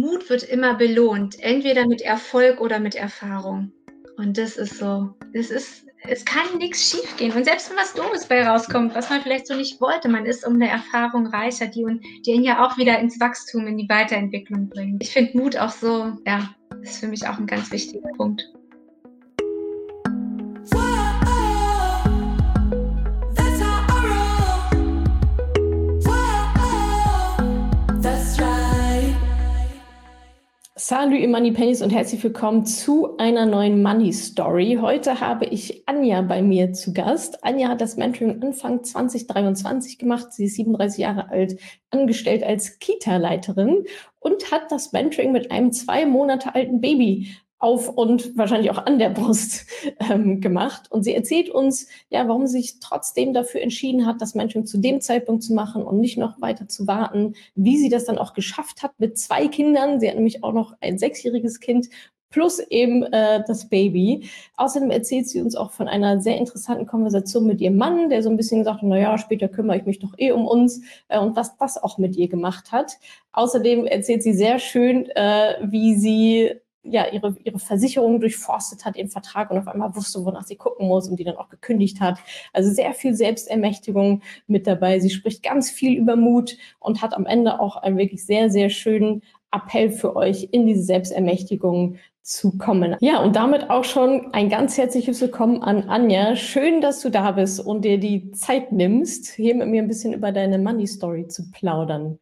Mut wird immer belohnt, entweder mit Erfolg oder mit Erfahrung. Und das ist so, es kann nix schiefgehen. Und selbst wenn was Doofes bei rauskommt, was man vielleicht so nicht wollte, man ist um 'ne Erfahrung reicher, die ihn ja auch wieder ins Wachstum, in die Weiterentwicklung bringt. Ich finde Mut auch so, ja, ist für mich auch 'n ganz wichtiger Punkt. Salut ihr Moneypennies und herzlich willkommen zu einer neuen Money Story. Heute habe ich Anja bei mir zu Gast. Anja hat das Mentoring Anfang 2023 gemacht. Sie ist 37 Jahre alt, angestellt als Kita-Leiterin und hat das Mentoring mit einem 2 Monate alten Baby auf und wahrscheinlich auch an der Brust gemacht. Und sie erzählt uns, ja, warum sie sich trotzdem dafür entschieden hat, das Mentoring zu dem Zeitpunkt zu machen und nicht noch weiter zu warten, wie sie das dann auch geschafft hat mit 2 Kindern. Sie hat nämlich auch noch ein 6-jähriges Kind plus eben das Baby. Außerdem erzählt sie uns auch von einer sehr interessanten Konversation mit ihrem Mann, der so ein bisschen gesagt hat, naja, später kümmere ich mich doch um uns und was das auch mit ihr gemacht hat. Außerdem erzählt sie sehr schön, wie sie ihre Versicherung durchforstet hat, ihren Vertrag und auf einmal wusste, wonach sie gucken muss und die dann auch gekündigt hat. Also sehr viel Selbstermächtigung mit dabei. Sie spricht ganz viel über Mut und hat am Ende auch einen wirklich sehr, sehr schönen Appell für euch, in diese Selbstermächtigung zu kommen. Ja, und damit auch schon ein ganz herzliches Willkommen an Anja. Schön, dass du da bist und dir die Zeit nimmst, hier mit mir ein bisschen über deine Money Story zu plaudern.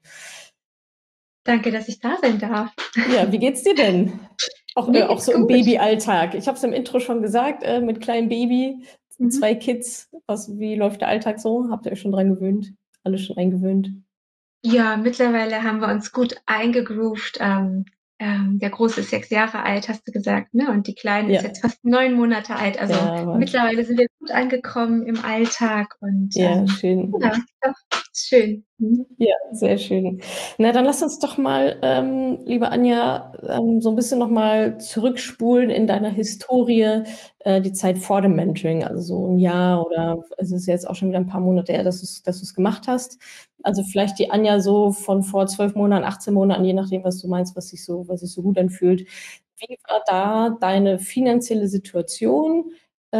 Danke, dass ich da sein darf. Ja, wie geht's dir denn? Auch so gut. Im Babyalltag. Ich habe es im Intro schon gesagt, mit kleinem Baby, 2 Kids. Wie läuft der Alltag so? Habt ihr euch schon dran gewöhnt? Alle schon eingewöhnt? Ja, mittlerweile haben wir uns gut eingegroovt. Der Große ist 6 Jahre alt, hast du gesagt, ne? Und die Kleine ist jetzt fast 9 Monate alt. Also mittlerweile sind wir gut angekommen im Alltag und schön. Ja, doch, schön. Ja, sehr schön. Na, dann lass uns doch mal, liebe Anja, so ein bisschen noch mal zurückspulen in deiner Historie, die Zeit vor dem Mentoring, also so ein Jahr oder es ist jetzt auch schon wieder ein paar Monate her, dass du's gemacht hast. Also vielleicht die Anja so von vor 12 Monaten, 18 Monaten, je nachdem, was du meinst, was sich so gut anfühlt. Wie war da deine finanzielle Situation?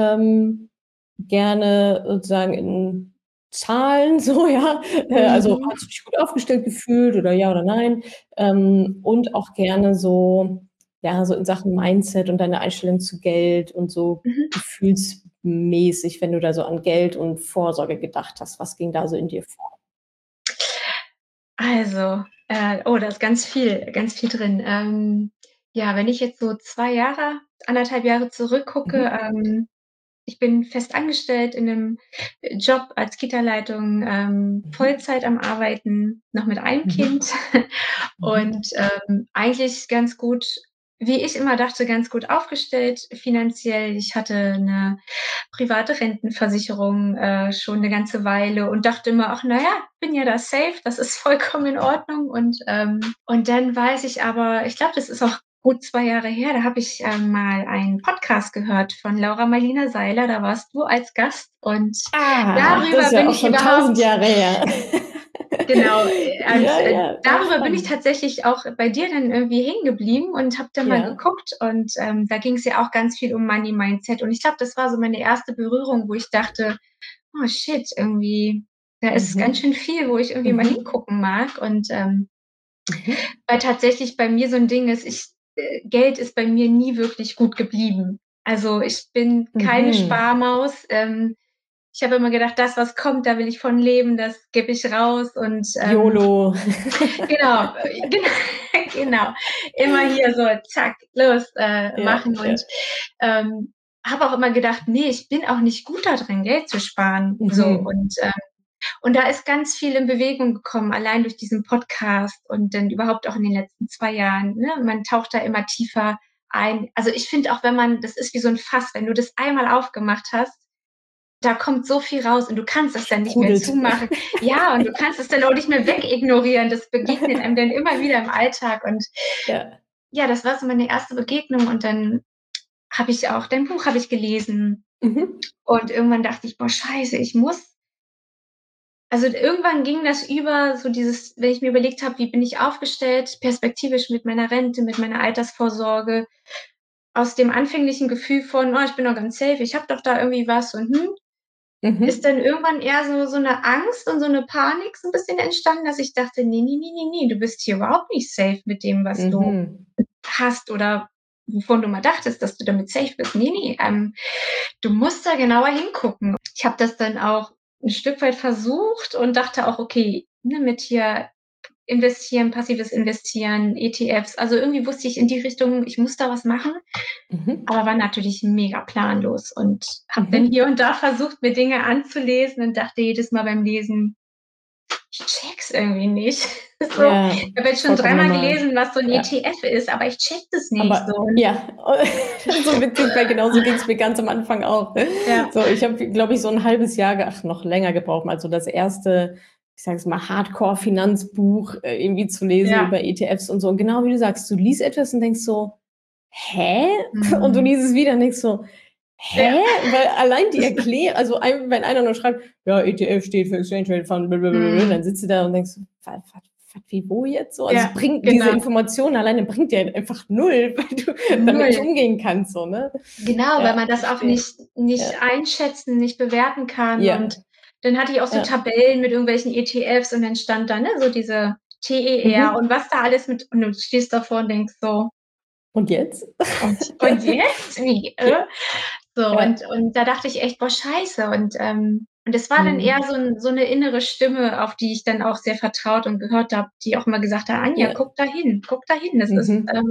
Gerne sozusagen in Zahlen so, ja. Also hast du dich gut aufgestellt gefühlt oder ja oder nein? Und auch gerne so in Sachen Mindset und deine Einstellung zu Geld und so gefühlsmäßig, wenn du da so an Geld und Vorsorge gedacht hast. Was ging da so in dir vor? Also, da ist ganz viel drin. Ja, wenn ich jetzt so 2 Jahre, 1,5 Jahre zurückgucke, ich bin fest angestellt in 'nem Job als Kita-Leitung, Vollzeit am Arbeiten, noch mit einem Kind und, eigentlich ganz gut, wie ich immer dachte, ganz gut aufgestellt finanziell. Ich hatte 'ne private Rentenversicherung, schon 'ne ganze Weile und dachte immer: „Ach na ja, bin ja da safe, das ist vollkommen in Ordnung." Und dann weiß ich aber, ich glaube, das ist auch gut 2 Jahre her, da habe ich, mal einen Podcast gehört von Laura Marlina Seiler, da warst du als Gast und darüber das ist ja bin auch ich schon 1000 Jahre her. Genau, darüber bin ich spannend. tatsächlich auch bei dir dann irgendwie hängen geblieben und habe dann mal geguckt und, da ging's ja auch ganz viel um Money Mindset und ich glaube, das war so meine erste Berührung, wo ich dachte: „Oh shit, irgendwie, da ist ganz schön viel, wo ich irgendwie mal hingucken mag." Und, weil tatsächlich bei mir so 'n Ding ist, Geld ist bei mir nie wirklich gut geblieben. Also, ich bin keine Sparmaus. Ich habe immer gedacht, das, was kommt, da will ich von leben, das gebe ich raus und, YOLO. genau, genau. Immer hier so zack, los, machen und, habe auch immer gedacht: „Ne, ich bin auch nicht gut da drin, Geld zu sparen." So und da ist ganz viel in Bewegung gekommen, allein durch diesen Podcast und dann überhaupt auch in den letzten 2 Jahren, ne? Man taucht da immer tiefer ein. Also, ich finde auch, das ist wie so 'n Fass, wenn du das einmal aufgemacht hast, da kommt so viel raus und du kannst es dann nicht mehr Sprudelt. zumachen. Ja, und du kannst es dann auch nicht mehr wegignorieren. Das begegnet einem dann immer wieder im Alltag und ja, das war so meine erste Begegnung und dann habe ich auch dein Buch habe ich gelesen und irgendwann dachte ich: „Boah, scheiße, ich muss Also, irgendwann ging das über so dieses, wenn ich mir überlegt habe, wie bin ich aufgestellt, perspektivisch mit meiner Rente, mit meiner Altersvorsorge, aus dem anfänglichen Gefühl von: „Oh, ich bin doch ganz safe, ich habe doch da irgendwie was und, ist Mhm. dann irgendwann eher so 'ne Angst und so 'ne Panik so 'n bisschen entstanden, dass ich dachte: „Ne, ne, ne, ne, ne, du bist hier überhaupt nicht safe mit dem, was du Mhm. hast oder wovon du mal dachtest, dass du damit safe bist. Ne, ne, du musst da genauer hingucken.“ Ich habe das dann auch 'n Stück weit versucht und dachte auch: „Okay, ne, mit hier investieren, passives Investieren, ETFs.“ Also, irgendwie wusste ich in die Richtung, ich muss da was machen, Mhm. aber war natürlich mega planlos und habe dann Mhm. hier und da versucht, mir Dinge anzulesen und dachte jedes Mal beim Lesen: „Ich check's irgendwie nicht.“ So, Ja, ich habe jetzt schon vollkommen dreimal normal. gelesen, was so 'n Ja. ETF ist, aber ich check das nicht so Aber und ja, so witzig, weil genauso ging's mir ganz am Anfang auch. ja, So, ich habe, glaube ich, so 'n halbes Jahr noch länger gebraucht, mal so das erste, ich sage es mal, Hardcore-Finanzbuch, irgendwie zu lesen ja, über ETFs und so. Und genau wie du sagst, du liest etwas und denkst so: „Hä?“ Und du mhm, liest es wieder und denkst so: ja, „Hä?“ Weil allein die also wenn einer nur schreibt: „Ja, ETF steht für Exchange Traded Fund, blablabla“, mhm, dann sitzt du da und denkst: „Was, wie, wo jetzt so?“ Also, es ja, bringt diese genau, Information alleine bringt dir einfach null, weil du damit nicht 0. umgehen kannst so, ne? Genau, weil Ja, man das auch verstehe. nicht Ja, einschätzen, nicht bewerten kann ja, und dann hatte ich auch so ja. Tabellen mit irgendwelchen ETFs und dann stand da, ne, so diese TER und Mhm. was da alles mit und du stehst davor und denkst so: Und jetzt? „Und jetzt? Wie, Ja, So, ja. und da dachte ich echt: „Boah, scheiße.“ Und es war dann eher Mhm. so 'ne innere Stimme, auf die ich dann auch sehr vertraut und gehört habe, die auch immer gesagt hat: „Anja, Ja. guck da hin, Mhm.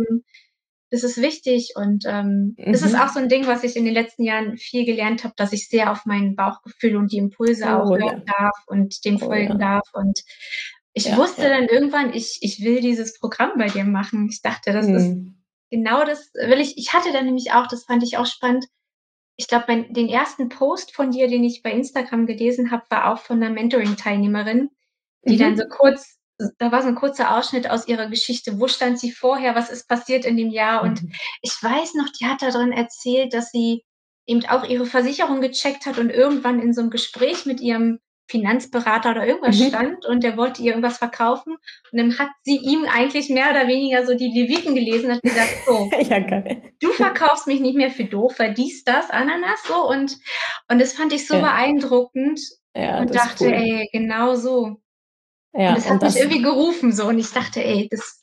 das ist wichtig.“ das ist auch so Mhm. 'n Ding, was ich in den letzten Jahren viel gelernt habe, dass ich sehr auf mein Bauchgefühl und die Impulse auch Oh hören ja. darf und dem Oh folgen ja. darf. Und ich Ja, wusste ja. dann irgendwann, ich will dieses Programm bei dir machen. Ich dachte, das ist Mhm. genau das will ich. Ich hatte dann nämlich auch, das fand ich auch spannend, ich glaube, den ersten Post von dir, den ich bei Instagram gelesen habe, war auch von 'ner Mentoring-Teilnehmerin, die dann so Mhm. kurz, da war so 'n kurzer Ausschnitt aus ihrer Geschichte. Wo stand sie vorher? Was ist passiert in dem Jahr? Und Mhm. ich weiß noch, die hat da drin erzählt, dass sie eben auch ihre Versicherung gecheckt hat und irgendwann in so 'nem Gespräch mit ihrem Finanzberater oder irgendwas Mhm. stand und der wollte ihr irgendwas verkaufen und dann hat sie ihm eigentlich mehr oder weniger so die Leviten gelesen und hat gesagt: „So, Ja, geil. du verkaufst mich nicht mehr für doof, weil dies, das, Ananas so“, und das fand ich so Ja, beeindruckend ja, und das ist dachte: cool. „Ey, genau so.“ Und Ja, es und hat mich das irgendwie gerufen so und ich dachte: „Ey, das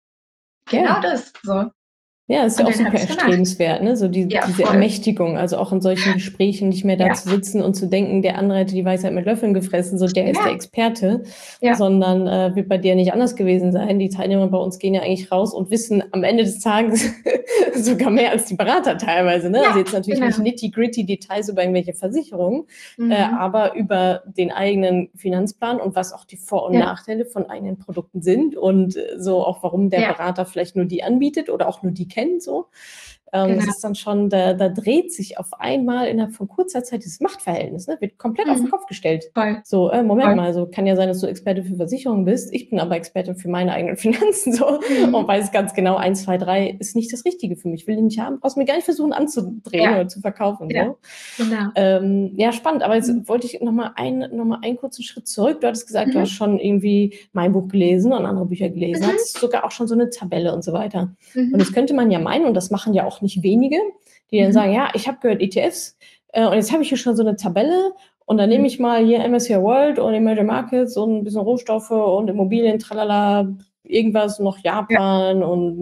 genau ja. das“, so. Ja, ist ja Und auch dann habe super ich's gemacht. erstrebenswert, ne? So Ja, diese voll. Ermächtigung, also auch in solchen Gesprächen nicht mehr da Ja, zu sitzen und zu denken, der andere hätte die Weisheit mit Löffeln gefressen, so der ist der ja, Experte, ja, sondern, wird bei dir nicht anders gewesen sein. Die Teilnehmer bei uns gehen ja eigentlich raus und wissen am Ende des Tages sogar mehr als die Berater teilweise, ne? Also ja, jetzt natürlich nicht genau. nitty-gritty Details über irgendwelche Versicherungen, Mhm. aber über den eigenen Finanzplan und was auch die Vor- und Ja, Nachteile von eigenen Produkten sind und, so auch, warum der ja, Berater vielleicht nur die anbietet oder auch nur die kennt so. Das genau. ist dann schon, da dreht sich auf einmal innerhalb von kurzer Zeit dieses Machtverhältnis, ne? Wird komplett auf den Mhm. Kopf gestellt. Voll, So, Moment voll. mal, so kann ja sein, dass du Experte für Versicherungen bist. Ich bin aber Expertin für meine eigenen Finanzen so und Mhm. weiß ganz genau, 1, 2, 3 ist nicht das Richtige für mich. Will die nicht haben, brauchst mir gar nicht versuchen anzudrehen Ja, oder zu verkaufen ja, so. genau. Ja, spannend, aber Mhm. jetzt wollte ich noch mal einen kurzen Schritt zurück. Du hattest gesagt, du hast Mhm. schon irgendwie mein Buch gelesen und andere Bücher gelesen, Mhm. hattest sogar auch schon so 'ne Tabelle und so weiter. Und Mhm. jetzt könnte man ja meinen, und das machen ja auch nicht wenige, die dann Mhm. sagen: „Ja, ich habe gehört ETFs, und jetzt habe ich hier schon so 'ne Tabelle und dann Mhm. nehme ich mal hier MSCI World und Emerging Markets und 'n bisschen Rohstoffe und Immobilien, tralala, irgendwas, noch Ja. Japan und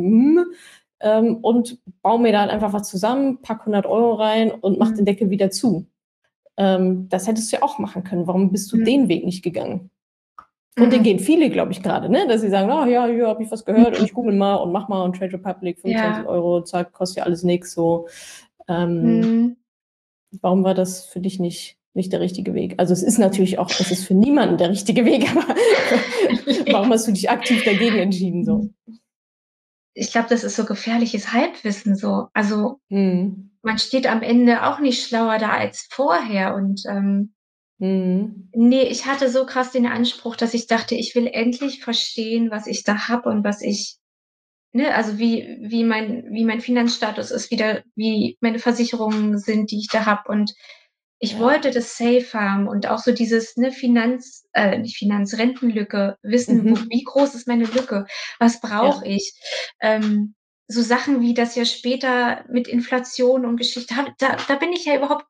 und baue mir da halt einfach was zusammen, packe 100 € rein und mache den Mhm. Deckel wieder zu.“ Das hättest du ja auch machen können. Warum bist du Mhm. den Weg nicht gegangen? Und den Mhm. gehen viele, glaube ich, gerade, ne? Dass sie sagen, ah ja, hier habe ich was gehört und ich Mhm. google mal und mach mal und Trade Republic, 25 Ja. Euro, zack, kostet ja alles nix. So, ähm, Mhm. warum war das für dich nicht der richtige Weg? Also es ist natürlich auch, es ist für niemanden der richtige Weg, aber warum hast du dich aktiv dagegen entschieden? So? Mhm. Ich glaube, das ist so gefährliches Halbwissen so. Also, Mhm. man steht am Ende auch nicht schlauer da als vorher und, Mhm. ne, ich hatte so krass den Anspruch, dass ich dachte, ich will endlich verstehen, was ich da habe und was ich, ne, also wie mein Finanzstatus ist, wie meine Versicherungen sind, die ich da habe und Ich Ja. wollte das safe haben und auch so dieses, ne, nicht Rentenlücke, wissen, Mhm. wie groß ist meine Lücke? Was brauche Ja. ich? Ähm, so Sachen wie das ja später mit Inflation und Geschichte da bin ich ja überhaupt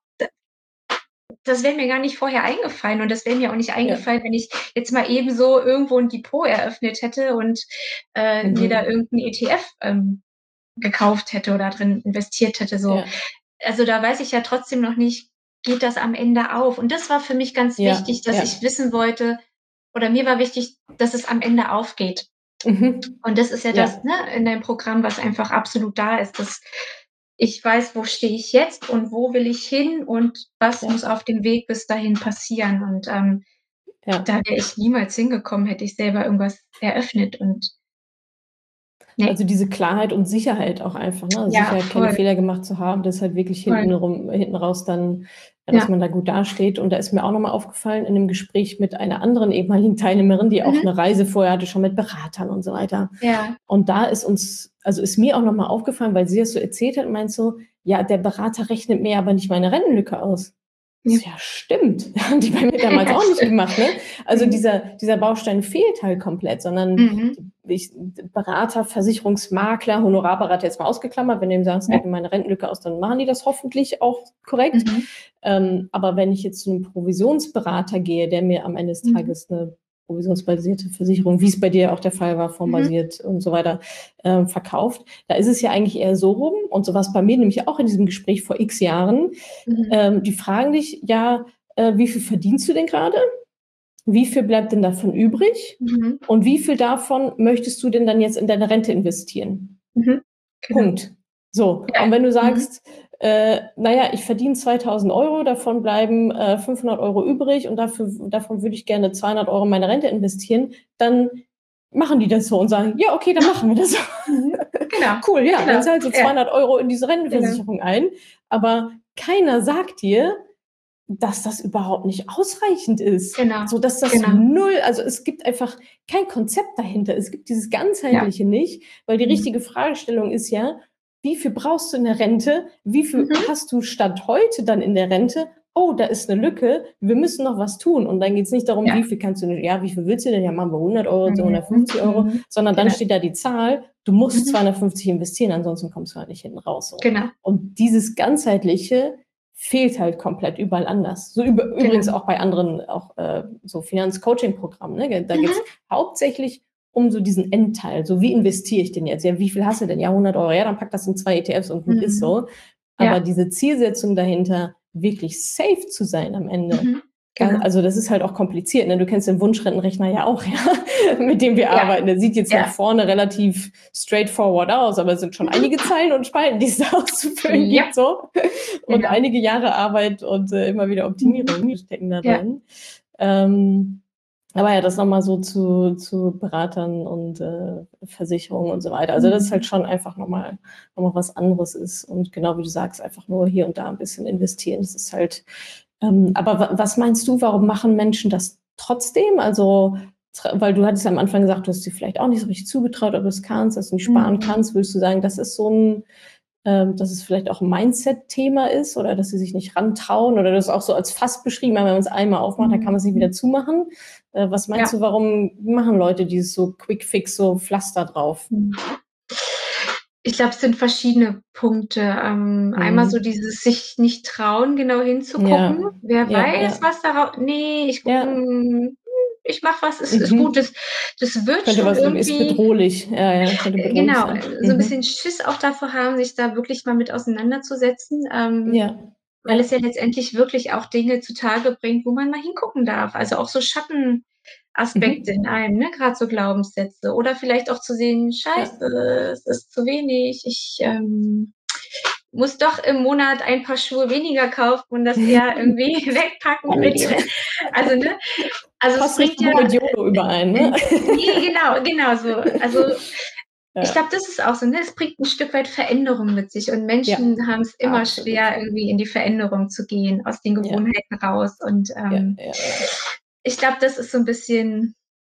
das wäre mir gar nicht vorher eingefallen und das wäre mir auch nicht Ja. eingefallen, wenn ich jetzt mal eben so irgendwo 'n Depot eröffnet hätte und, mir da Mhm. irgend 'n ETF, gekauft hätte oder drin investiert hätte, so. Ja. Also, da weiß ich ja trotzdem noch nicht, geht das am Ende auf? Und das war für mich ganz Ja. wichtig, dass ich Ja. wissen wollte oder mir war wichtig, dass es am Ende aufgeht. Mhm. Und das ist ja das, Ja. ne, in deinem Programm, was einfach absolut da ist, dass ich weiß, wo stehe ich jetzt und wo will ich hin und was muss Ja. auf dem Weg bis dahin passieren. Und, Ja. da wäre ich niemals hingekommen, hätte ich selber irgendwas eröffnet und ne. Also, diese Klarheit und Sicherheit auch einfach, ne? Ja, Sicherheit, keine voll, Fehler gemacht zu haben, das halt wirklich voll. hinten raus dann dass Ja. man da gut dasteht. Und da ist mir auch noch mal aufgefallen in 'nem Gespräch mit einer anderen ehemaligen Teilnehmerin, die auch Mhm. 'ne Reise vorher hatte, schon mit Beratern und so weiter. Ja. Und da ist mir auch noch mal aufgefallen, weil sie das so erzählt hat, meint so: „Ja, der Berater rechnet mir aber nicht meine Rentenlücke aus.“ Ich Ja. so: „Ja, stimmt.“ Haben die bei mir damals Ja, auch nicht stimmt. gemacht, ne? Also, Mhm. dieser Baustein fehlt halt komplett, sondern Mhm. Berater, Versicherungsmakler, Honorarberater jetzt mal ausgeklammert, wenn du ihm sagst: Ja. „Rechne meine Rentenlücke aus“, dann machen die das hoffentlich auch korrekt. Mhm. Aber wenn ich jetzt zu 'nem Provisionsberater gehe, der mir am Ende des Mhm. Tages 'ne provisionsbasierte Versicherung, wie's bei dir auch der Fall war, Mhm. formbasiert und so weiter, verkauft, da ist es ja eigentlich eher so rum und so war's bei mir nämlich auch in diesem Gespräch vor X Jahren, Mhm. die fragen dich: „Ja, wie viel verdienst du denn grade? Wie viel bleibt denn davon übrig? Mhm. Und wie viel davon möchtest du denn dann jetzt in deine Rente investieren?“ Mhm. Genau. Punkt. So, Ja. und wenn du Mhm. sagst, „Na ja, ich verdiene 2.000 €, davon bleiben, 500 € übrig und davon würde ich gerne 200 € in meine Rente investieren“, dann machen die das so und sagen: „Ja, okay, dann machen wir das so.“ Mhm. Genau. Cool, ja, dann Genau. zahlst du Ja. 200 € in diese Genau. Rentenversicherung ein, aber keiner sagt dir, dass das überhaupt nicht ausreichend ist. Genau. So, dass das Genau. null also, es gibt einfach kein Konzept dahinter. Es gibt dieses Ja. Ganzheitliche nicht, weil die Mhm. richtige Fragestellung ist ja: Wie viel brauchst du in der Rente? Wie viel Mhm. hast du Stand heute dann in der Rente? Oh, da ist 'ne Lücke, wir müssen noch was tun. Und dann geht's nicht darum, Ja. wie viel kannst du denn ja, wie viel willst du denn? Ja, machen wir 100 € so Mhm. 150 €, Mhm. sondern dann Genau. steht da die Zahl, du musst Mhm. 250 investieren, ansonsten kommst du halt nicht hinten raus so. Genau. Und dieses Ganzheitliche fehlt halt komplett überall anders. So übrigens Genau. auch bei anderen auch, so Finanzcoaching-Programmen, ne? Da geht's Mhm. hauptsächlich um so diesen Endteil. So, wie investiere ich denn jetzt? Ja, wie viel hast du denn? Ja, 100 €. Ja, dann pack das in 2 ETFs und gut ist Mhm. so. Aber Ja. diese Zielsetzung dahinter, wirklich safe zu sein am Ende, Mhm. Genau. also, das ist halt auch kompliziert, ne? Du kennst den Wunschrentenrechner ja auch, ja, mit dem wir Ja. arbeiten. Der sieht jetzt nach Ja. vorne relativ straightforward aus, aber es sind schon Mhm. einige Zeilen und Spalten, die es da auszufüllen Ja. gibt so und Genau. einige Jahre Arbeit und, immer wieder Mhm. Optimierung stecken da Ja. drin. Ähm, aber ja, das noch mal so zu Beratern und, Versicherungen und so weiter. Also, das ist halt Mhm. schon einfach noch mal was anderes ist und genau wie du sagst, einfach nur hier und da 'n bisschen investieren. Das ist halt aber was meinst du, warum machen Menschen das trotzdem? Also, weil du hattest ja am Anfang gesagt, du hast dir vielleicht auch nicht so richtig zugetraut, ob du es kannst, dass du nicht sparen Mhm. kannst. Würdest du sagen, das ist so 'n dass es vielleicht auch 'n Mindset-Thema ist oder dass sie sich nicht rantrauen oder du hast auch so als Fass beschrieben, wenn man's einmal aufmacht, dann kann man's nicht wieder Mhm. zumachen. Was meinst Ja. du, warum machen Leute dieses so Quick Fix, so Pflaster drauf? Mhm. Ich glaube, es sind verschiedene Punkte. Einmal so Mhm. dieses sich nicht trauen, genau hinzugucken. Ja, Wer ja, weiß, ja, was ne, ja. ich mache was, ist gut. Mhm. Das wird Könnte schon was ist irgendwie bedrohlich. Ja, ja, könnte bedrohlich genau, sein. so 'n bisschen Mhm. Schiss auch davor haben, sich da wirklich mal mit auseinanderzusetzen, Ja, weil es ja. ja letztendlich wirklich auch Dinge zutage bringt, wo man mal hingucken darf. Also, auch so Schattenaspekte in Mhm. einem, ne, grad so Glaubenssätze oder vielleicht auch zu sehen: Ja. „Scheiße, es ist zu wenig. Ich, muss doch im Monat ein Paar Schuhe weniger kaufen und das eher irgendwie wegpacken für die Alt. Re“, also, ne? Also, es Passt nicht bringt so ja gut mit YOLO überein, ne? ne, genau so. Also, ich Ja. glaube, das ist auch so, ne? Es bringt 'n Stück weit Veränderung mit sich und Ja, Menschen haben's immer absolut. schwer, irgendwie in die Veränderung zu gehen, aus den Ja, Gewohnheiten raus und, ja, ja, ja. ich glaube, das ist so 'n bisschen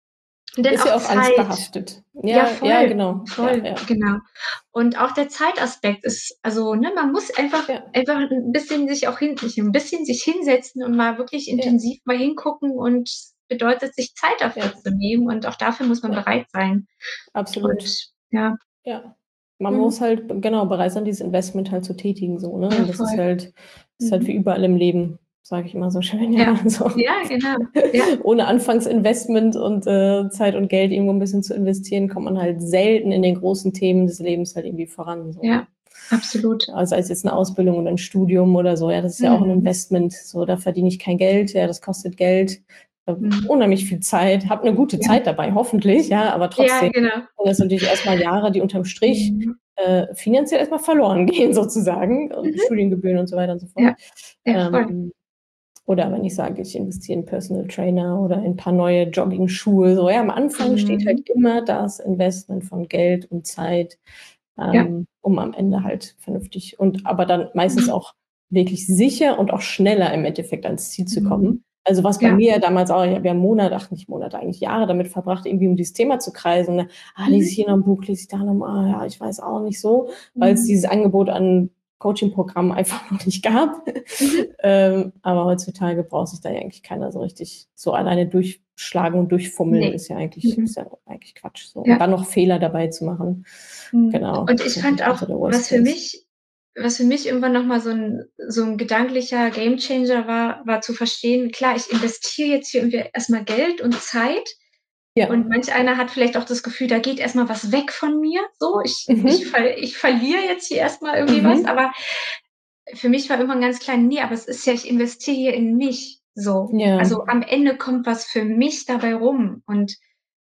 Und dann Ist auch ja auch alles Zeit. behaftet. Ja, Ja, ja, voll, genau. Ja, voll, ja, genau. Und auch der Zeitaspekt ist also, ne, man muss ja, einfach 'n bisschen sich auch hin nicht 'n bisschen sich hinsetzen und mal wirklich ja, intensiv mal hingucken und bedeutet, sich Zeit dafür ja, zu nehmen und auch dafür muss man ja, bereit sein. absolut. Und ja, Ja. Man mhm, muss halt genau bereit sein, dieses Investment halt zu tätigen so, ne? ja, Und das ist voll. halt wie Mhm. überall im Leben, sage ich immer so schön, Ja. ja, so. Ja, genau. Ja, Ohne Anfangsinvestment und, Zeit und Geld irgendwo 'n bisschen zu investieren, kommt man halt selten in den großen Themen des Lebens halt irgendwie voran so, ne? ja, absolut. Also, sei es jetzt 'ne Ausbildung oder 'n Studium oder so, ja, das ist ja auch 'n Mhm. Investment. So, da verdiene ich kein Geld, ja, das kostet Geld, Mhm. unheimlich viel Zeit, habe 'ne gute Ja. Zeit dabei, hoffentlich, ja, aber Ja, trotzdem genau. sind das natürlich erst mal Jahre, die unterm Strich, Mhm. finanziell erst mal verloren gehen sozusagen und Mhm. Studiengebühren und so weiter und so fort. Ja, ja, voll. Ähm, oder wenn ich sage, ich investiere in Personal Trainer oder in 'n paar neue Jogging-Schuhe, so, ja, am Anfang steht halt Mhm. immer das Investment von Geld und Zeit, Ja. um am Ende halt vernünftig und aber dann meistens Mhm. auch wirklich sicher und auch schneller im Endeffekt ans Ziel zu kommen. Mhm. Also, was bei Ja. mir damals auch ich habe ja Monate ach, nicht Monate, eigentlich Jahre damit verbracht, irgendwie um dieses Thema zu kreisen, ne? Lese Mhm. ich hier noch 'n Buch, lese ich da noch mal, ja, ich weiß auch nicht so, weil's Mhm. dieses Angebot an Coachingprogrammen einfach noch nicht gab. Mhm. Aber heutzutage braucht sich da ja eigentlich keiner so richtig so alleine durchschlagen und durchfummeln Ne. ist Mhm. ja eigentlich Quatsch so. Und Ja. dann noch Fehler dabei zu machen, Mhm. genau, Und ist ich fand natürlich dann auch, so der Worst Case. was für mich irgendwann noch mal so 'n gedanklicher Gamechanger war zu verstehen, klar, ich investiere jetzt hier irgendwie erst mal Geld und Zeit Ja. und manch einer hat vielleicht auch das Gefühl, da geht erst mal was weg von mir, so. Mhm. Ich verliere jetzt hier erst mal irgendwie was, Mhm. aber für mich war irgendwann ganz klar: „Ne, aber es ist ja ich investiere hier in mich“, so. Ja, Also, am Ende kommt was für mich dabei rum und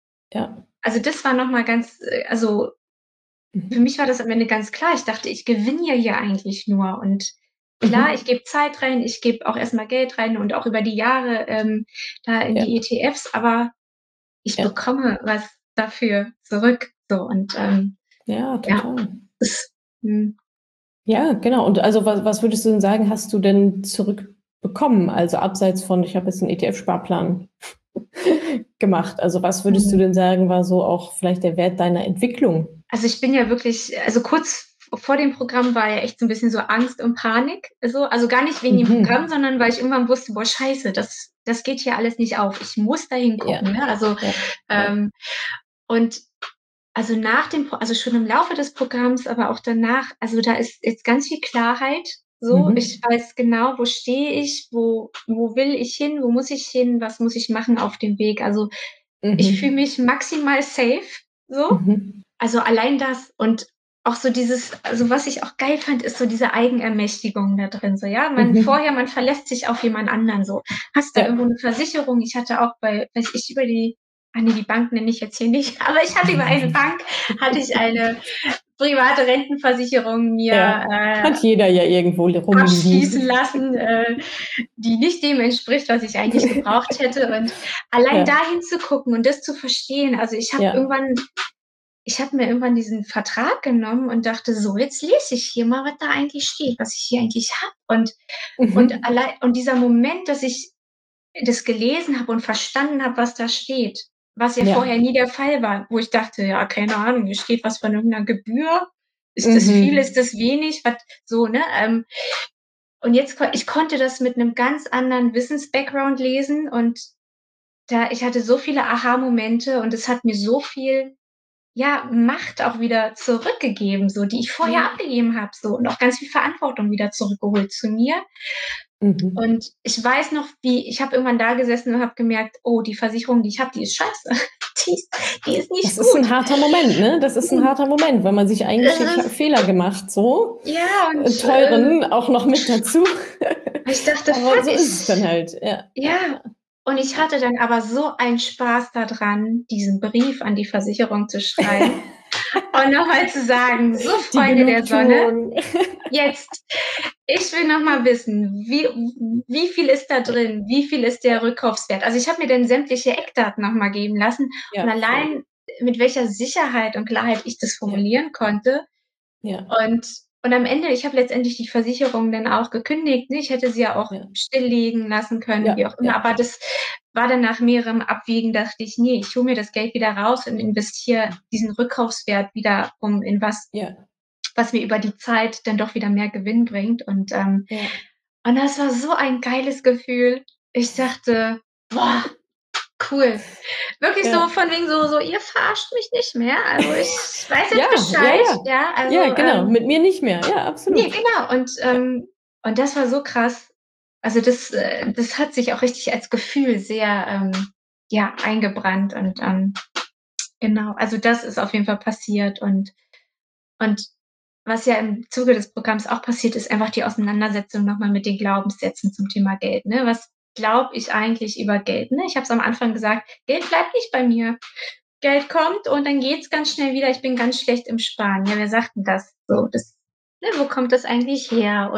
ja. also, das war noch mal ganz also, für Mhm. mich war das am Ende ganz klar. Ich dachte, ich gewinne ja hier eigentlich nur und klar, ich Mhm. gebe Zeit rein, ich gebe auch erst mal Geld rein und auch über die Jahre, da in Ja, die ETFs, aber ich ja. bekomme was dafür zurück, so und, Ja, ja, total. das mhm. Ja, genau. Und also, was würdest du denn sagen, hast du denn zurückbekommen? Also, abseits von: „Ich habe jetzt 'n ETF-Sparplan gemacht.“ Also, was würdest du Mhm. denn sagen, war so auch vielleicht der Wert deiner Entwicklung? Also, ich bin ja wirklich also, kurz vor dem Programm war ja echt so 'n bisschen so Angst und Panik so. Also, gar nicht wegen dem Programm, Mhm. sondern weil ich irgendwann wusste: „Boah, scheiße, das geht hier alles nicht auf. Ich muss da hingucken“, Ja, ne? Also, ja, ja. ähm, und also, nach dem Pro also, schon im Laufe des Programms, aber auch danach also, da ist jetzt ganz viel Klarheit so. Ich Mhm. weiß genau, wo stehe ich, wo will ich hin, wo muss ich hin, was muss ich machen auf dem Weg. Also, ich fühle Mhm. mich maximal safe so. Mhm. Also, allein das und auch so dieses also, was ich auch geil fand, ist so diese Eigenermächtigung da drin, so, ja? Mhm. Man verlässt sich auf jemand anderen so. Hast da irgendwo Ja. 'ne Versicherung ich hatte auch bei weiß ich, über die ne, die Bank nenne ich jetzt hier nicht, aber ich hatte über eine Bank hatte ich eine private Rentenversicherung mir, Ja. Hat jeder ja irgendwo abschließen rumliegen. lassen, die nicht dem entspricht, was ich eigentlich gebraucht hätte und allein Ja, da hinzugucken und das zu verstehen also, ja. ich habe mir irgendwann diesen Vertrag genommen und dachte: „So, jetzt lese ich hier mal, was da eigentlich steht, was ich hier eigentlich habe.“ Mhm. Und dieser Moment, dass ich das gelesen habe und verstanden habe, was da steht, was ja Ja. vorher nie der Fall war, wo ich dachte: „Ja, keine Ahnung, hier steht was von irgend 'ner Gebühr. Ist das viel, ist Mhm. das wenig?“ Was so, ne? Und jetzt ich konnte das mit 'nem ganz anderen Wissens-Background lesen und da ich hatte so viele Aha-Momente und es hat mir so viel ja, Macht auch wieder zurückgegeben, so, die ich vorher Ja. abgegeben habe, so und auch ganz viel Verantwortung wieder zurückgeholt zu mir. Mhm. Und ich weiß noch, wie ich habe irgendwann da gesessen und habe gemerkt: „Oh, die Versicherung, die ich habe, die ist scheiße. Die ist nicht Das ist gut.“ 'n harter Moment, ne? Das ist 'n Mhm. harter Moment, weil man sich Es eingesteht: „Ich habe 'n ist Fehler gemacht“, so. ja, und, Teuren auch noch mit dazu. ich dachte: Aber „Fuck, so ist es dann halt. Ja, ja, ja.“ ja, Und ich ja. hatte dann aber so einen Spaß da dran, diesen Brief an die Versicherung zu schreiben und noch mal zu sagen: „So, Die Freunde der Sonne, Genugtuung. jetzt ich will noch mal wissen, wie viel ist da drin? Wie viel ist der Rückkaufswert?“ Also, ich habe mir dann sämtliche Eckdaten noch mal geben lassen und Ja, voll. allein mit welcher Sicherheit und Klarheit ich das Ja, formulieren konnte ja. und Und am Ende ich habe letztendlich die Versicherung dann auch gekündigt, ne? Ich hätte sie ja auch Ja, stilllegen lassen können, wie ja, auch immer, ja, aber das war dann nach mehrerem Abwägen dachte ich: „Ne, ich hole mir das Geld wieder raus und investiere diesen Rückkaufswert wieder in was, ja, was mir über die Zeit dann doch wieder mehr Gewinn bringt.“ ja, Und das war so ein geiles Gefühl. Ich dachte: „Boah, cool.“ Wirklich so ja. von wegen so: „Ihr verarscht mich nicht mehr. Also, ich weiß Ja, jetzt ja, Bescheid.“ ja. Ja, Ja, also, genau, mit mir nicht mehr. Ja, ne, absolut. genau. Ja. Und das war so krass. Also, das hat sich auch richtig als Gefühl sehr, ja, eingebrannt genau. Also, das ist auf jeden Fall passiert und was ja im Zuge des Programms auch passiert, ist einfach die Auseinandersetzung noch mal mit den Glaubenssätzen zum Thema Geld, ne? Was glaube ich eigentlich über Geld, ne? Ich habe es am Anfang gesagt: „Geld bleibt nicht bei mir. Geld kommt und dann geht's ganz schnell wieder. Ich bin ganz schlecht im Sparen.“ Ja, wer sagt denn das? So, ne, wo kommt das eigentlich her?